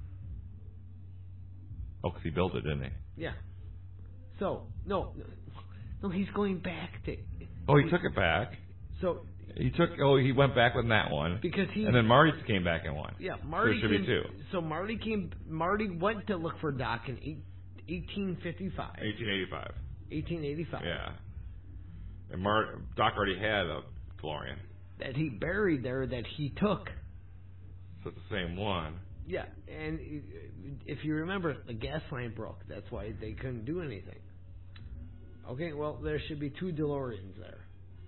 Oh, because he built it, didn't he? Yeah. So, no, he's going back to... Oh, he took it back. So... He went back with that one. Because he... And then Marty came back in one. Yeah, Marty so there should came, be 2. So Marty went to look for Doc in 1855. 1885. 1885. Yeah. And Doc already had a DeLorean. That he buried there that he took. So it's the same one. Yeah, and if you remember, the gas line broke. That's why they couldn't do anything. Okay, well, there should be 2 DeLoreans there.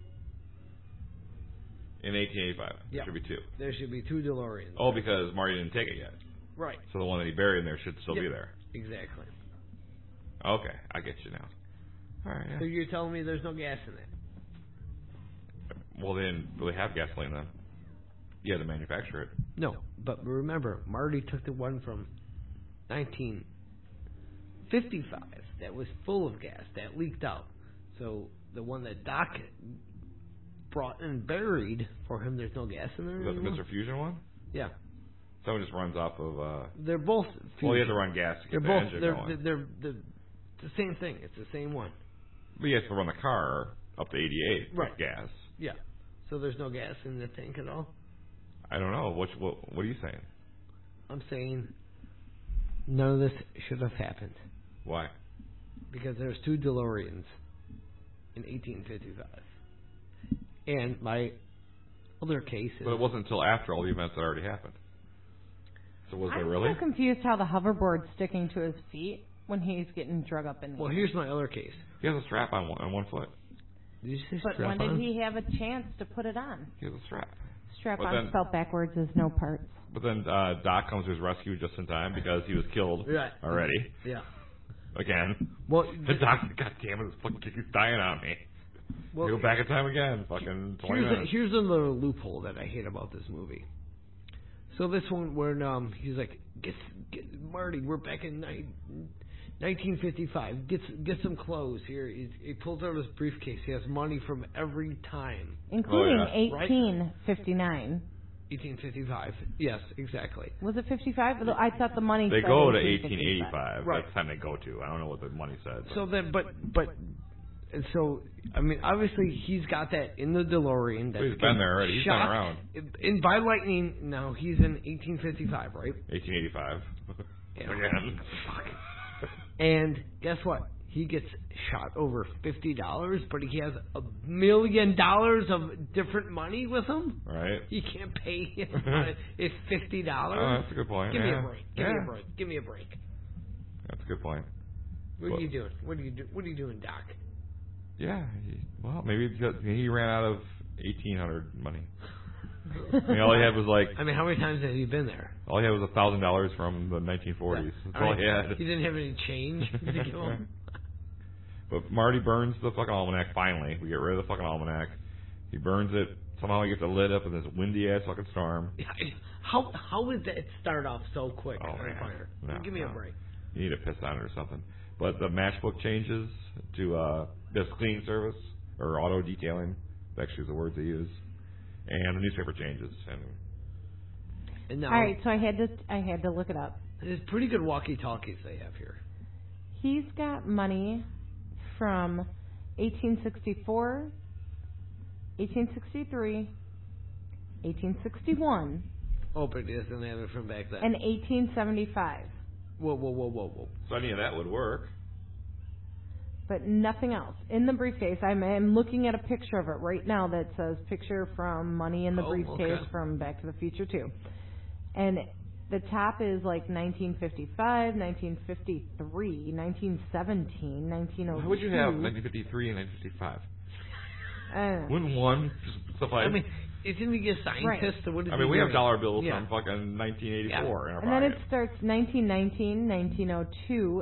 In 1885. Yeah. There should be 2. There should be 2 DeLoreans. Oh, because Marty didn't take it yet. Right. So the one that he buried in there should still be there. Exactly. Okay, I get you now. All right. So Yeah. you're telling me there's no gas in it? Well, they didn't really have gasoline then. You had to manufacture it. No, but remember, Marty took the one from 1955 that was full of gas that leaked out. So the one that Doc brought and buried for him, there's no gas in there Is that the anymore? Mr. Fusion one? Yeah, Someone just runs off of. they're both. Well, you have to run gas to They're get the both. engine They're going. the same thing. It's the same one. But he has to run the car up to 88 Right. with gas. Yeah. So there's no gas in the tank at all? I don't know. What are you saying? I'm saying none of this should have happened. Why? Because there's 2 DeLoreans in 1855. And my other case is... But it wasn't until after all the events had already happened. So was there really? I'm so confused how the hoverboard's sticking to his feet when he's getting drug up in the Well, air. here's my other case. He has a strap on one foot. Did you say But strap when on? did he have a chance to put it on? He has a strap. Strap But on then- spelled backwards is no parts. But then Doc comes to his rescue just in time because he was killed Right. already. Yeah. Again. Well, The Doc's like, God damn it, this fucking kid keeps dying on me. well, Go back in time again. Fucking 20 minutes. here's another loophole that I hate about this movie. So this one where he's like, get Marty, we're back in 1955. Get some clothes here. He pulls out his briefcase. He has money from every time. Including Oh, yeah. 1859. 1855. Yes, exactly. Was it 55? I thought the money They said go to 1855. 1885. Right. That's the time they go to. I don't know what the money said. So then, and so I mean, obviously he's got that in the DeLorean. That's He's been there already. He's been shot around. In by lightning. No, he's in 1855, right? 1885. Yeah. Again. And guess what? He gets shot over $50, but he has $1 million of different money with him. Right. He can't pay his $50. Oh, that's a good point. Give me yeah. a break. Give me a break. Give me a break. That's a good point. What Well- are you doing? What are you doing, Doc? Yeah. Well, maybe because he ran out of 1800 money. I mean, all he had was like I mean, how many times have you been there? all he had was $1,000 from the 1940s. That's all he had. He didn't have any change to give him. But Marty burns the fucking almanac. Finally, we get rid of the fucking almanac. He burns it. Somehow he gets it lit up in this windy ass fucking storm. How would that start off so quick? Oh, on man. fire? No, Give me a no. break. You need to piss on it or something. But the matchbook changes to this cleaning service or auto detailing. Actually, is the words they use. And the newspaper changes. And now, All right, so I had to look it up. there's pretty good walkie-talkies they have here. He's got money from 1864, 1863, 1861, Oh, but it doesn't have it from back then. and 1875. Whoa. So any of that would work. But nothing else. In the briefcase, I'm looking at a picture of it right now that says picture from Money in the Oh, Briefcase okay. from Back to the Future 2. And the top is like 1955, 1953, 1917, 1902. How would you have 1953 and 1955? I don't know. Wouldn't one just suffice? I mean, isn't he a scientist? Or what is I he mean, we have doing? dollar bills Yeah. from fucking 1984 in our And then it pocket. starts 1919, 1902,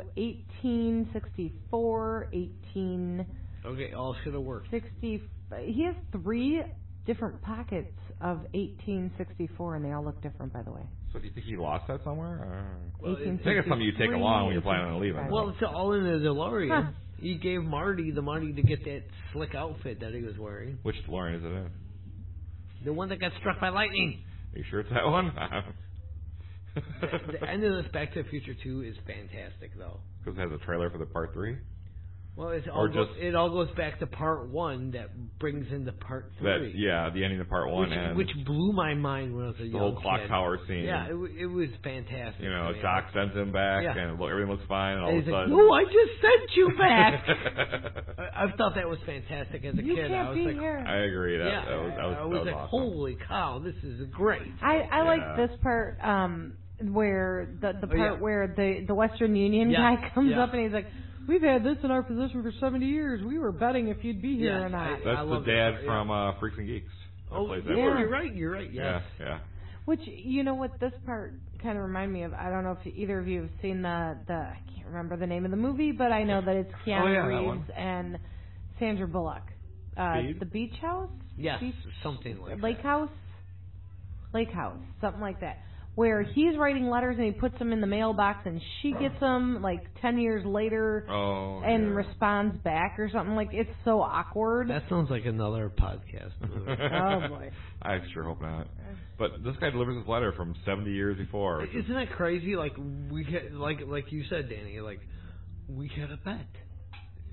1864, 1860. Okay, all should have worked. He has 3 different pockets of 1864, and they all look different, by the way. So do you think he lost that somewhere? Well, I think it's something you take along when you're planning on leaving. Well, it's all in the DeLorean. Huh. He gave Marty the money to get that slick outfit that he was wearing. Which DeLorean is it in? The one that got struck by lightning. Are you sure it's that one? The end of this Back to the Future 2 is fantastic, though. Because it has a trailer for the part 3? Well, it Or all goes back to part 1 that brings into part 3. The ending of part 1 and which blew my mind when I was a the young whole clock kid. tower scene. Yeah, it was fantastic. You know, man. Doc sends him back, Yeah. and look, everything looks fine, and all And of he's a like, sudden... no, I just sent you back. I thought that was fantastic as a You kid. can't I was be like, here. I agree. That yeah, I was like, awesome. holy cow, this is great. I like Yeah. this part where the part yeah. where the Western Union Yeah, guy comes yeah. up and he's like, "We've had this in our possession for 70 years. We were betting if you'd be here Yes, or not." That's the love dad that part, from Freaks and Geeks. That Oh, plays yeah, that part. you're right. Yes. Yeah. Which, you know what, this part kind of reminded me of. I don't know if either of you have seen I can't remember the name of the movie, but I know that it's Keanu yeah, that Reeves one. and Sandra Bullock. Speed? The Beach House? Yes, Beach, something like Lake that. House? Lake House, something like that. Where he's writing letters and he puts them in the mailbox and she gets them like 10 years later Oh, and yeah. responds back or something. Like, it's so awkward. That sounds like another podcast movie. Oh, boy. I sure hope not. But this guy delivers his letter from 70 years before. which is- Isn't that crazy? Like we had, like you said, Danny. Like we had a bet.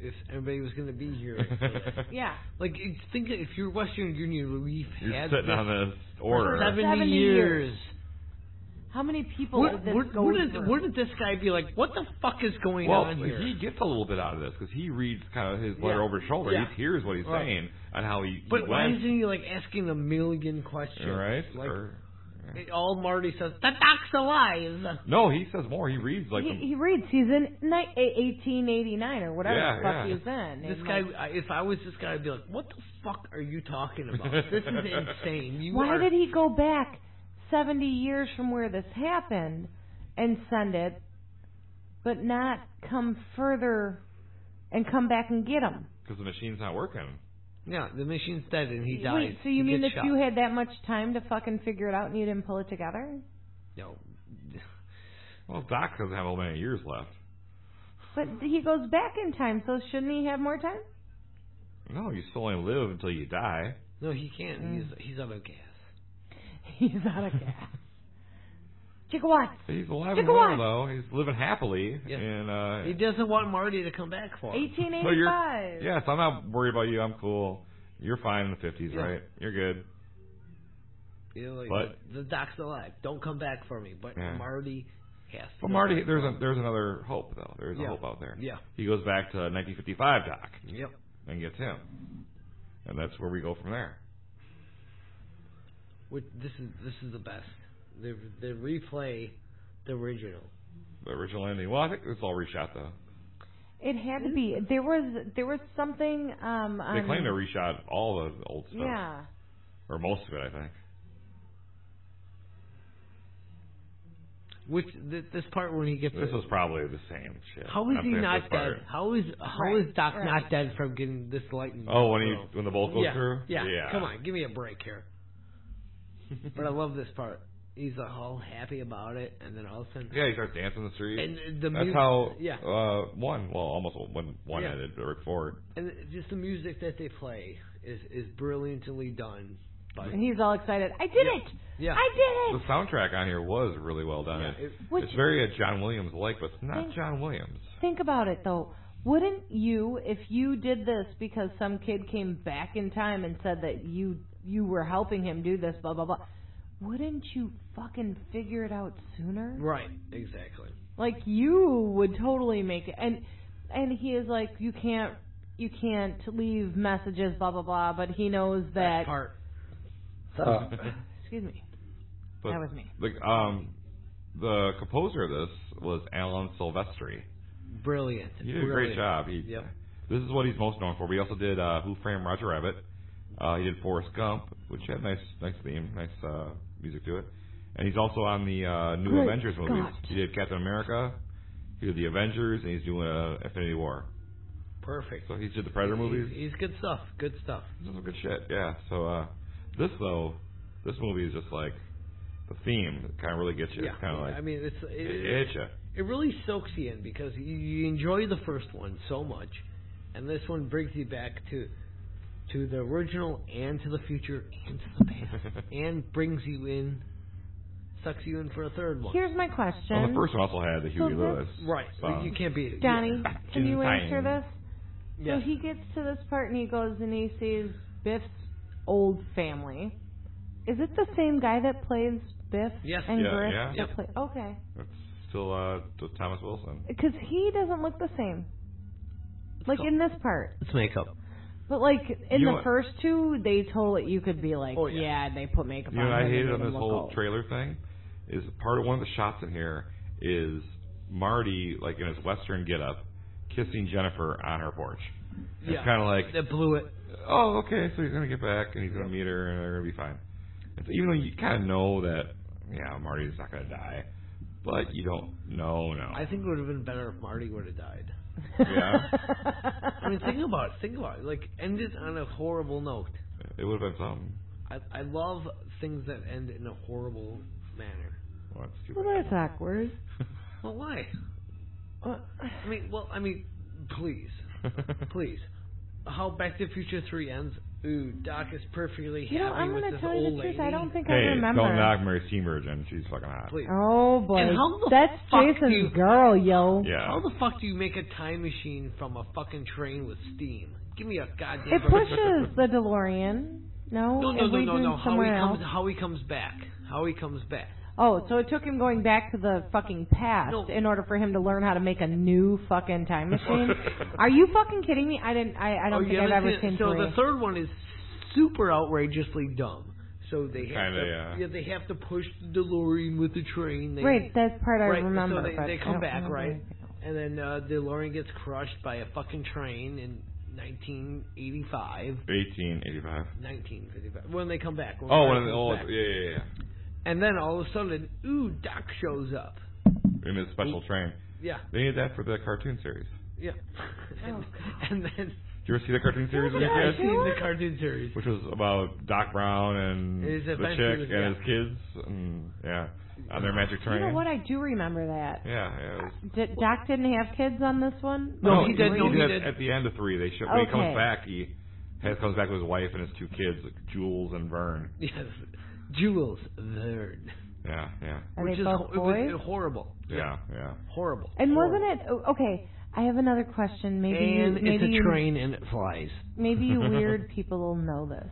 if everybody was going to be here. Yeah. Like, think if you're Western Union, we've You're had sitting this on this order. for 70 70 years. How many people did this go through? Wouldn't this guy be like, what the fuck is going Well, on here? he gets a little bit out of this because he reads kind of his letter over his shoulder. Yeah. He hears what he's saying and how he But why went. isn't he like asking a million questions? Right? Like, Or- all Marty says, the doc's alive. no, he says more. He reads like He reads. He's in 1889 or whatever Yeah, the fuck yeah. he's in. This And, guy, like, if I was this guy, I'd be like, what the fuck are you talking about? This is insane. why did he go back 70 years from where this happened and send it, but not come further and come back and get him? because the machine's not working. Yeah, the machine's dead and he dies. Wait, so you He mean that gets shot. you had that much time to fucking figure it out and you didn't pull it together? No. Well, Doc doesn't have many years left. But he goes back in time, so shouldn't he have more time? No, you still only live until you die. No, he can't. He's out of gas. He's out of gas. Gigawatts. He's alive and Gigawatt. well, though. He's living happily. Yeah. And, He doesn't want Marty to come back for him. 1885. yes, I'm not worried about you. I'm cool. You're fine in the 50s, Yeah. right? You're good. You know, like, But- the doc's alive. Don't come back for me. But Yeah. Marty has to. But go Marty, back there's for him. there's another hope though. There's a Yeah. hope out there. Yeah. He goes back to 1955 Doc Yep. and gets him, and that's where we go from there. This is the best. They replay the original. The original ending. Well, I think it's all reshot though. It had to be. There was something. They On, claim they reshot all the old stuff, Yeah. or most of it, I think. Which this part when he gets. This is probably the same shit. How is I'm he saying not this dead? part. How is Doc right. not dead from getting this lightning? Oh, when through? when the bolt goes yeah. through. Yeah. Come on, give me a break here. But I love this part. He's like, all happy about it, and then all of a sudden. Yeah, he starts dancing in the street. And the That's music, how yeah. almost when one Yeah. ended, Rick Ford. And just the music that they play is brilliantly done. And he's all excited. I did it. Yeah. I The did it. soundtrack on here was really well done. Yeah, Which, It's very John Williams like, but it's not Think- John Williams. think about it though. Wouldn't you, if you did this because some kid came back in time and said that you were helping him do this, blah blah blah, wouldn't you fucking figure it out sooner? Right. Exactly. Like you would totally make it. And he is like, you can't leave messages, blah blah blah. But he knows that. part. Excuse me. But That was me. the composer of this was Alan Silvestri. Brilliant. He did a great job. Yep. This is what he's most known for. But he also did Who Framed Roger Rabbit. He did Forrest Gump, which had nice theme, nice music to it. And he's also on the new Great Avengers movies. Scott. He did Captain America. He did the Avengers, and he's doing Infinity War. Perfect. So he did the Predator movies. He's good stuff. Good stuff. This is some good shit, yeah. So this movie is just like the theme kind of really gets you. Yeah. It's kind of like I mean, it hits you. It really soaks you in because you enjoy the first one so much, and this one brings you back to the original and to the future and to the past, and brings you in, sucks you in for a third one. Here's my question. Well, the first one also had the Huey So Lewis. Right. song. You can't be Donnie, can you Fine. answer this? Yes. So he gets to this part and he goes and he sees Biff's old family. Is it the same guy that plays Biff Yes. and Yeah, Griff? yeah. that Yep. play- okay. It's still Thomas Wilson. Because he doesn't look the same. Like in this part. It's makeup. But like in You know the what- first two, they totally, you could be like, Oh, yeah. they put makeup You on know what I him and hated made on him this look whole old. trailer thing is part of one of the shots in here is Marty like in his Western getup kissing Jennifer on her porch. Yeah. It's kind of like, That blew it. oh, okay, so he's gonna get back and he's gonna meet her and they're gonna be fine. And so even though you kind of know that, yeah, Marty's not gonna die, but you don't know. No. I think it would have been better if Marty would have died. Yeah. I mean, think about it. Think about it. Like, end it on a horrible note. It would have been something. I love things that end in a horrible manner. Well, that's too Well, bad. that's awkward. Well, why? I mean, please. Please. How Back to the Future 3 ends, Ooh, Doc is perfectly happy I'm with going to this tell you old the truth. lady. I don't think I Hey, remember. don't knock Mary Steenburgen. She's fucking hot. Please. Oh, boy. And how the That's fuck Jason's do you- girl, yo. Yeah. How the fuck do you make a time machine from a fucking train with steam? Give me a goddamn... It pushes the DeLorean. No? No. It leads him somewhere else. How he comes back. Oh, so it took him going back to the fucking past No. in order for him to learn how to make a new fucking time machine? Are you fucking kidding me? I don't think I've ever seen So three. the third one is super outrageously dumb. So they have Kinda, they have to push the DeLorean with the train. Right, that's part I right, remember. So but they I come don't back, remember right? anything else. And then DeLorean gets crushed by a fucking train in 1985. 1885. 1955. When they come back. When Oh, Marty comes back. yeah. And then all of a sudden, Doc shows up. In his special train. Yeah. They needed that for the cartoon series. Yeah. and then... Did you ever see the cartoon series when you Yeah, were a I've kid? seen the cartoon series. Which was about Doc Brown and His the adventures, chick and his kids, and on their magic train. You know what? I do remember that. Yeah, it was. Doc didn't have kids on this one? No, he did. He No, he did did. at the end of 3. They show when he comes Okay. back. He comes back with his wife and his 2 kids, like Jules and Vern. Yes. Jules Verne. Yeah. Are Which they is both it boys? was horrible. Yeah. Horrible. And Horrible. wasn't it... Okay, I have another question. Maybe And it's a you, train and it flies. Maybe you weird people will know this.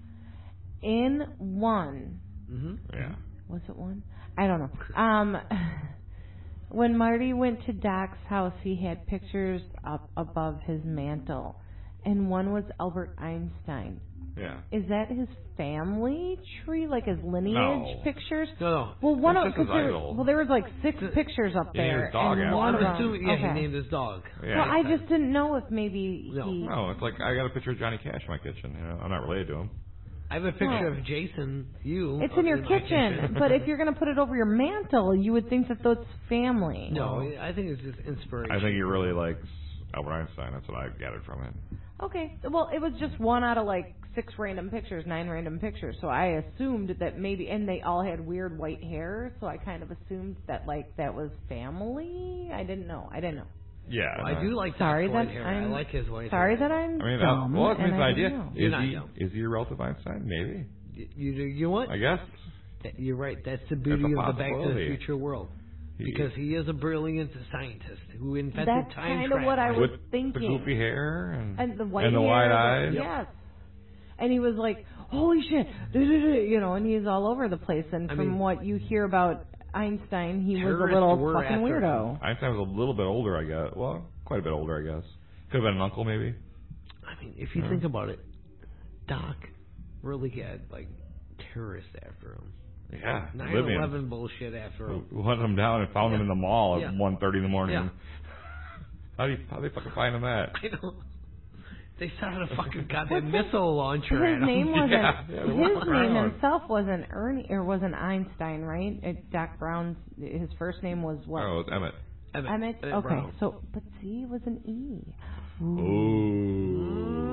In 1... Mm-hmm. Yeah. Was it 1? I don't know. When Marty went to Doc's house, he had pictures up above his mantle. And one was Albert Einstein. Yeah. Is that his family tree, like his lineage No. pictures? No. Well, one That's of just his idol. there was like 6 pictures up Yeah, there. his dog and after one him. of I'm them. assuming, Okay. he named his dog. Yeah. No, I just didn't know if maybe No. he. No, it's like I got a picture of Johnny Cash in my kitchen. I'm not related to him. I have a picture No. of Jason, you. It's in your my kitchen, but if you're going to put it over your mantle, you would think that that's family. No, I think it's just inspiration. I think he really likes Albert Einstein. That's what I gathered from it. Okay, well, it was just 1 out of like 6 random pictures, 9 random pictures. So I assumed that maybe, and they all had weird white hair. So I kind of assumed that like that was family. I didn't know. Yeah. I do like Sorry Doc's white that hair. I'm I like his white Sorry hair. that I'm I mean, dumb. well, that's and his I idea. didn't know. You're not dumb. Is he a relative of Einstein? Maybe. You know what? I guess. You're right. That's the beauty That's a of the Back to the possibility. Future world. Because he is a brilliant scientist who invented That's time kind of what I travel. was With thinking. the goofy hair And the white and the hair, wide eyes. Yes. And he was like, holy shit, you know, and he's all over the place. And I from mean, what you hear about Einstein, he was a terrorists little were fucking after weirdo. Einstein was a little bit older, I guess. Well, quite a bit older, I guess. Could have been an uncle, maybe. I mean, if you think about it, Doc really had, like, terrorists after him. Yeah. 9/11 bullshit after him. Who hunted him down and found him in the mall Yeah. at 1:30 in the morning. Yeah. How they fucking find him that? I know. They started a fucking goddamn missile launcher at His him. name wasn't. Yeah, they walk His name around. himself wasn't Ernie or wasn't Einstein, right? Doc Brown's. His first name was what? Oh, it's Emmett. Emmett. Okay, Brown. so but see, it was an E. Ooh.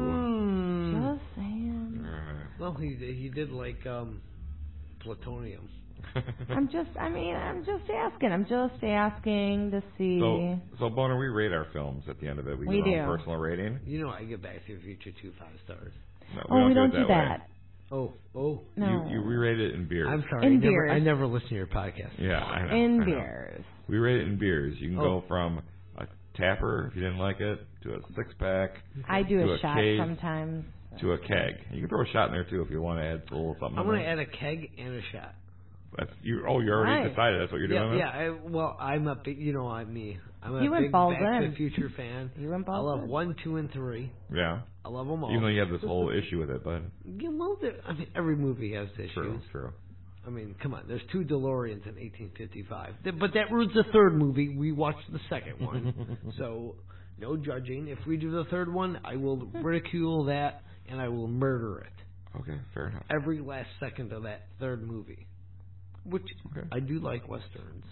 Mm. Just saying. Well, he did like plutonium. I'm just asking. I'm just asking to see. So Boner, we rate our films at the end of it. We give do. our own personal rating. You know, I get Back to the Future 2 5 stars. No, We don't do it way. that. Oh. No. You re-rate it in beers. I'm sorry. In beers. I never listen to your podcast. Yeah, I know. In I know. beers. We rate it in beers. You can go from a tapper if you didn't like it to a 6-pack I do to a a shot case. sometimes. to a keg. You can throw a shot in there too if you want to add a little something. I'm in going to there. add a keg and a shot. That's you. Oh, you already Nice. decided that's what you're doing. Well, I'm a big, I'm me. I'm a You went big balls Back to in. the Future fan. You went I balls love in. 1, 2, and 3. Yeah. I love them all. Even though you have this whole issue with it, but Yeah, well, I mean, every movie has issues. true. I mean, come on. There's 2 DeLoreans in 1855. But that ruins the third movie. We watched the second one. So, no judging. If we do the third one, I will ridicule that and I will murder it. Okay, fair enough. Every last second of that third movie. Which, Okay. I do like Westerns.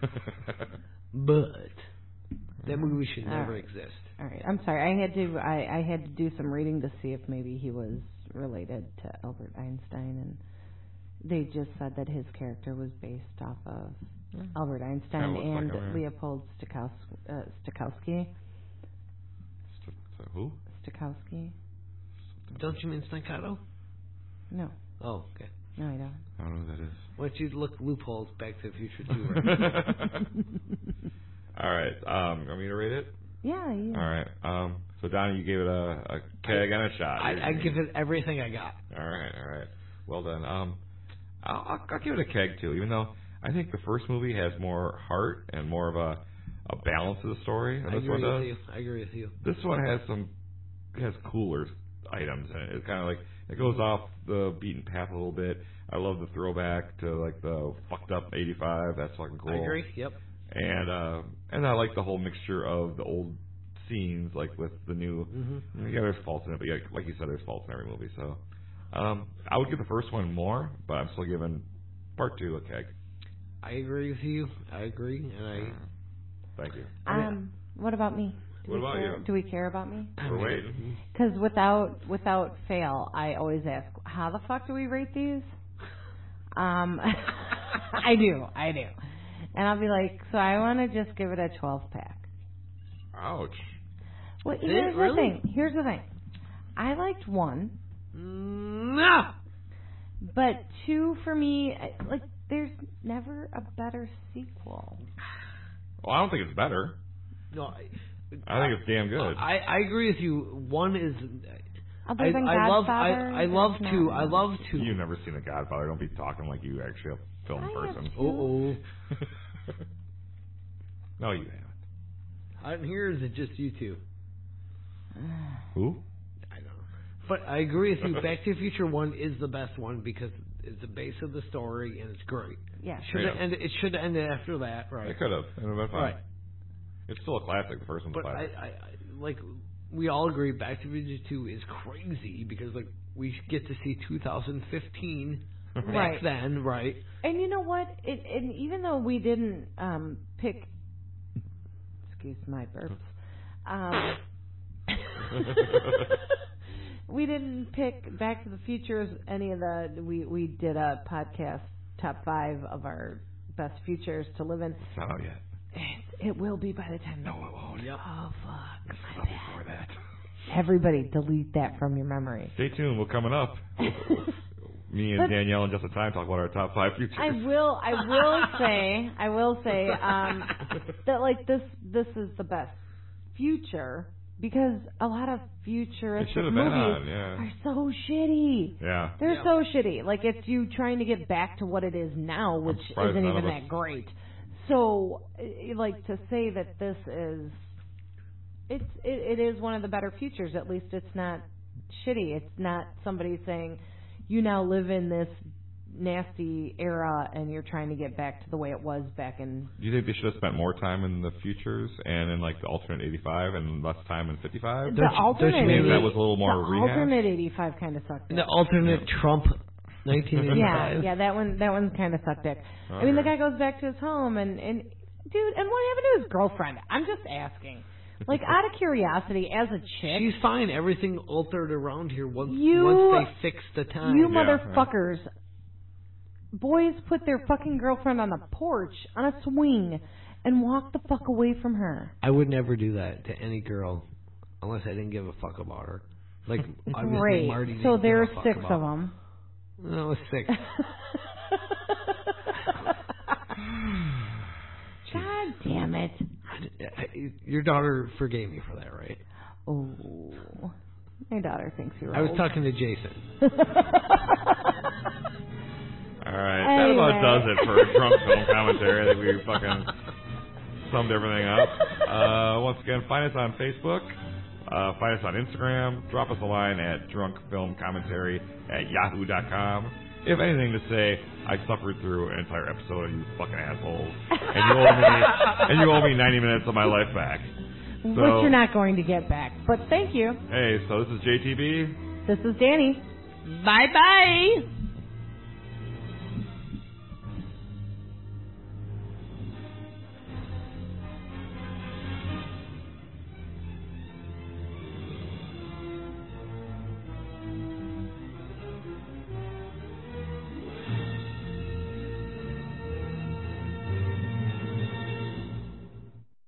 But, that movie should never Alright. exist. All right. I'm sorry. I had to do some reading to see if maybe he was related to Albert Einstein, and they just said that his character was based off of Albert Einstein Kinda looks and like him, yeah. Leopold Stokowski. So who? Stokowski. Don't you mean Staccato? No. Oh, okay. No, I don't. I don't know who that is. Why don't you look loopholes Back to the Future 2? All right. Want me to rate it? Yeah. All right. So Donnie, you gave it a keg and a shot. I give it everything I got. All right. Well done. I'll give it a keg too, even though I think the first movie has more heart and more of a balance to the story than this one does. I agree with you. This one has cooler items in it. It's kind of like it goes off the beaten path a little bit. I love the throwback to like the fucked up '85. That's fucking cool. I agree. Yep. And I like the whole mixture of the old scenes, like with the new. Mm-hmm. Yeah, there's faults in it, but yeah, like you said, there's faults in every movie. So I would give the first one more, but I'm still giving part 2 a keg. I agree with you. I agree, and Thank you. What about me? What about you? Do we care about me? We're waiting. Because without fail, I always ask, how the fuck do we rate these? I do. And I'll be like, so I want to just give it a 12-pack. Ouch. Well, here's the thing. I liked 1. No. But 2 for me, like, there's never a better sequel. Well, I don't think it's better. No. I think it's damn good. I agree with you. 1 is. Other than Godfather, I love 2. I love 2. You've never seen The Godfather. Don't be talking like you actually a film person. Oh. No, you haven't. Out here, is it just you two? Who? I don't know. But I agree with you. Back to the Future 1 is the best one because it's the base of the story and it's great. Yeah. It should have ended after that, right? It could have. It would have been fine. Right. It's still a classic. The first one's a But classic. I like we all agree Back to the Future 2 is crazy because like we get to see 2015 back Right. then, right? And you know what? And even though we didn't pick, excuse my burps, we didn't pick Back to the Future as any of the. We did a podcast top 5 of our best futures to live in. It's not out yet. It will be by the time. No, it won't. Yep. Oh fuck! It's My not bad. before that. Everybody, delete that from your memory. Stay tuned. We're coming up. Me and Danielle in just a time talk about our top 5 futures. I will say that like this is the best future because a lot of futuristic movies are so shitty. Yeah. They're so shitty. Like it's you trying to get back to what it is now, which isn't even that great. So, like to say that this is, it is one of the better futures. At least it's not shitty. It's not somebody saying you now live in this nasty era and you're trying to get back to the way it was back in. Do you think they should have spent more time in the futures and in like the alternate 85 and less time in 55? The alternate maybe that was a little more the rehash? alternate 85 kind of sucked. The alternate Trump 1985. Yeah, that one kind of sucked dick. I mean, the guy goes back to his home and dude, and what happened to his girlfriend? I'm just asking. Like, out of curiosity, as a chick. She's fine. Everything altered around here once they fix the time. You motherfuckers. Right. Boys put their fucking girlfriend on a porch, on a swing, and walk the fuck away from her. I would never do that to any girl unless I didn't give a fuck about her. Like, obviously, Great. Marty didn't So there are give a fuck 6 about of them. No, it's 6. God damn it. Your daughter forgave me for that, right? Oh. My daughter thinks you're I was old. talking to Jason. All right. That about does it for a drunk film commentary. I think we fucking summed everything up. Once again, find us on Facebook. Find us on Instagram. Drop us a line at drunkfilmcommentary@yahoo.com. If you have anything to say, I suffered through an entire episode of you fucking assholes. And you owe me 90 minutes of my life back. So, which you're not going to get back. But thank you. Hey, so this is JTB. This is Danny. Bye-bye.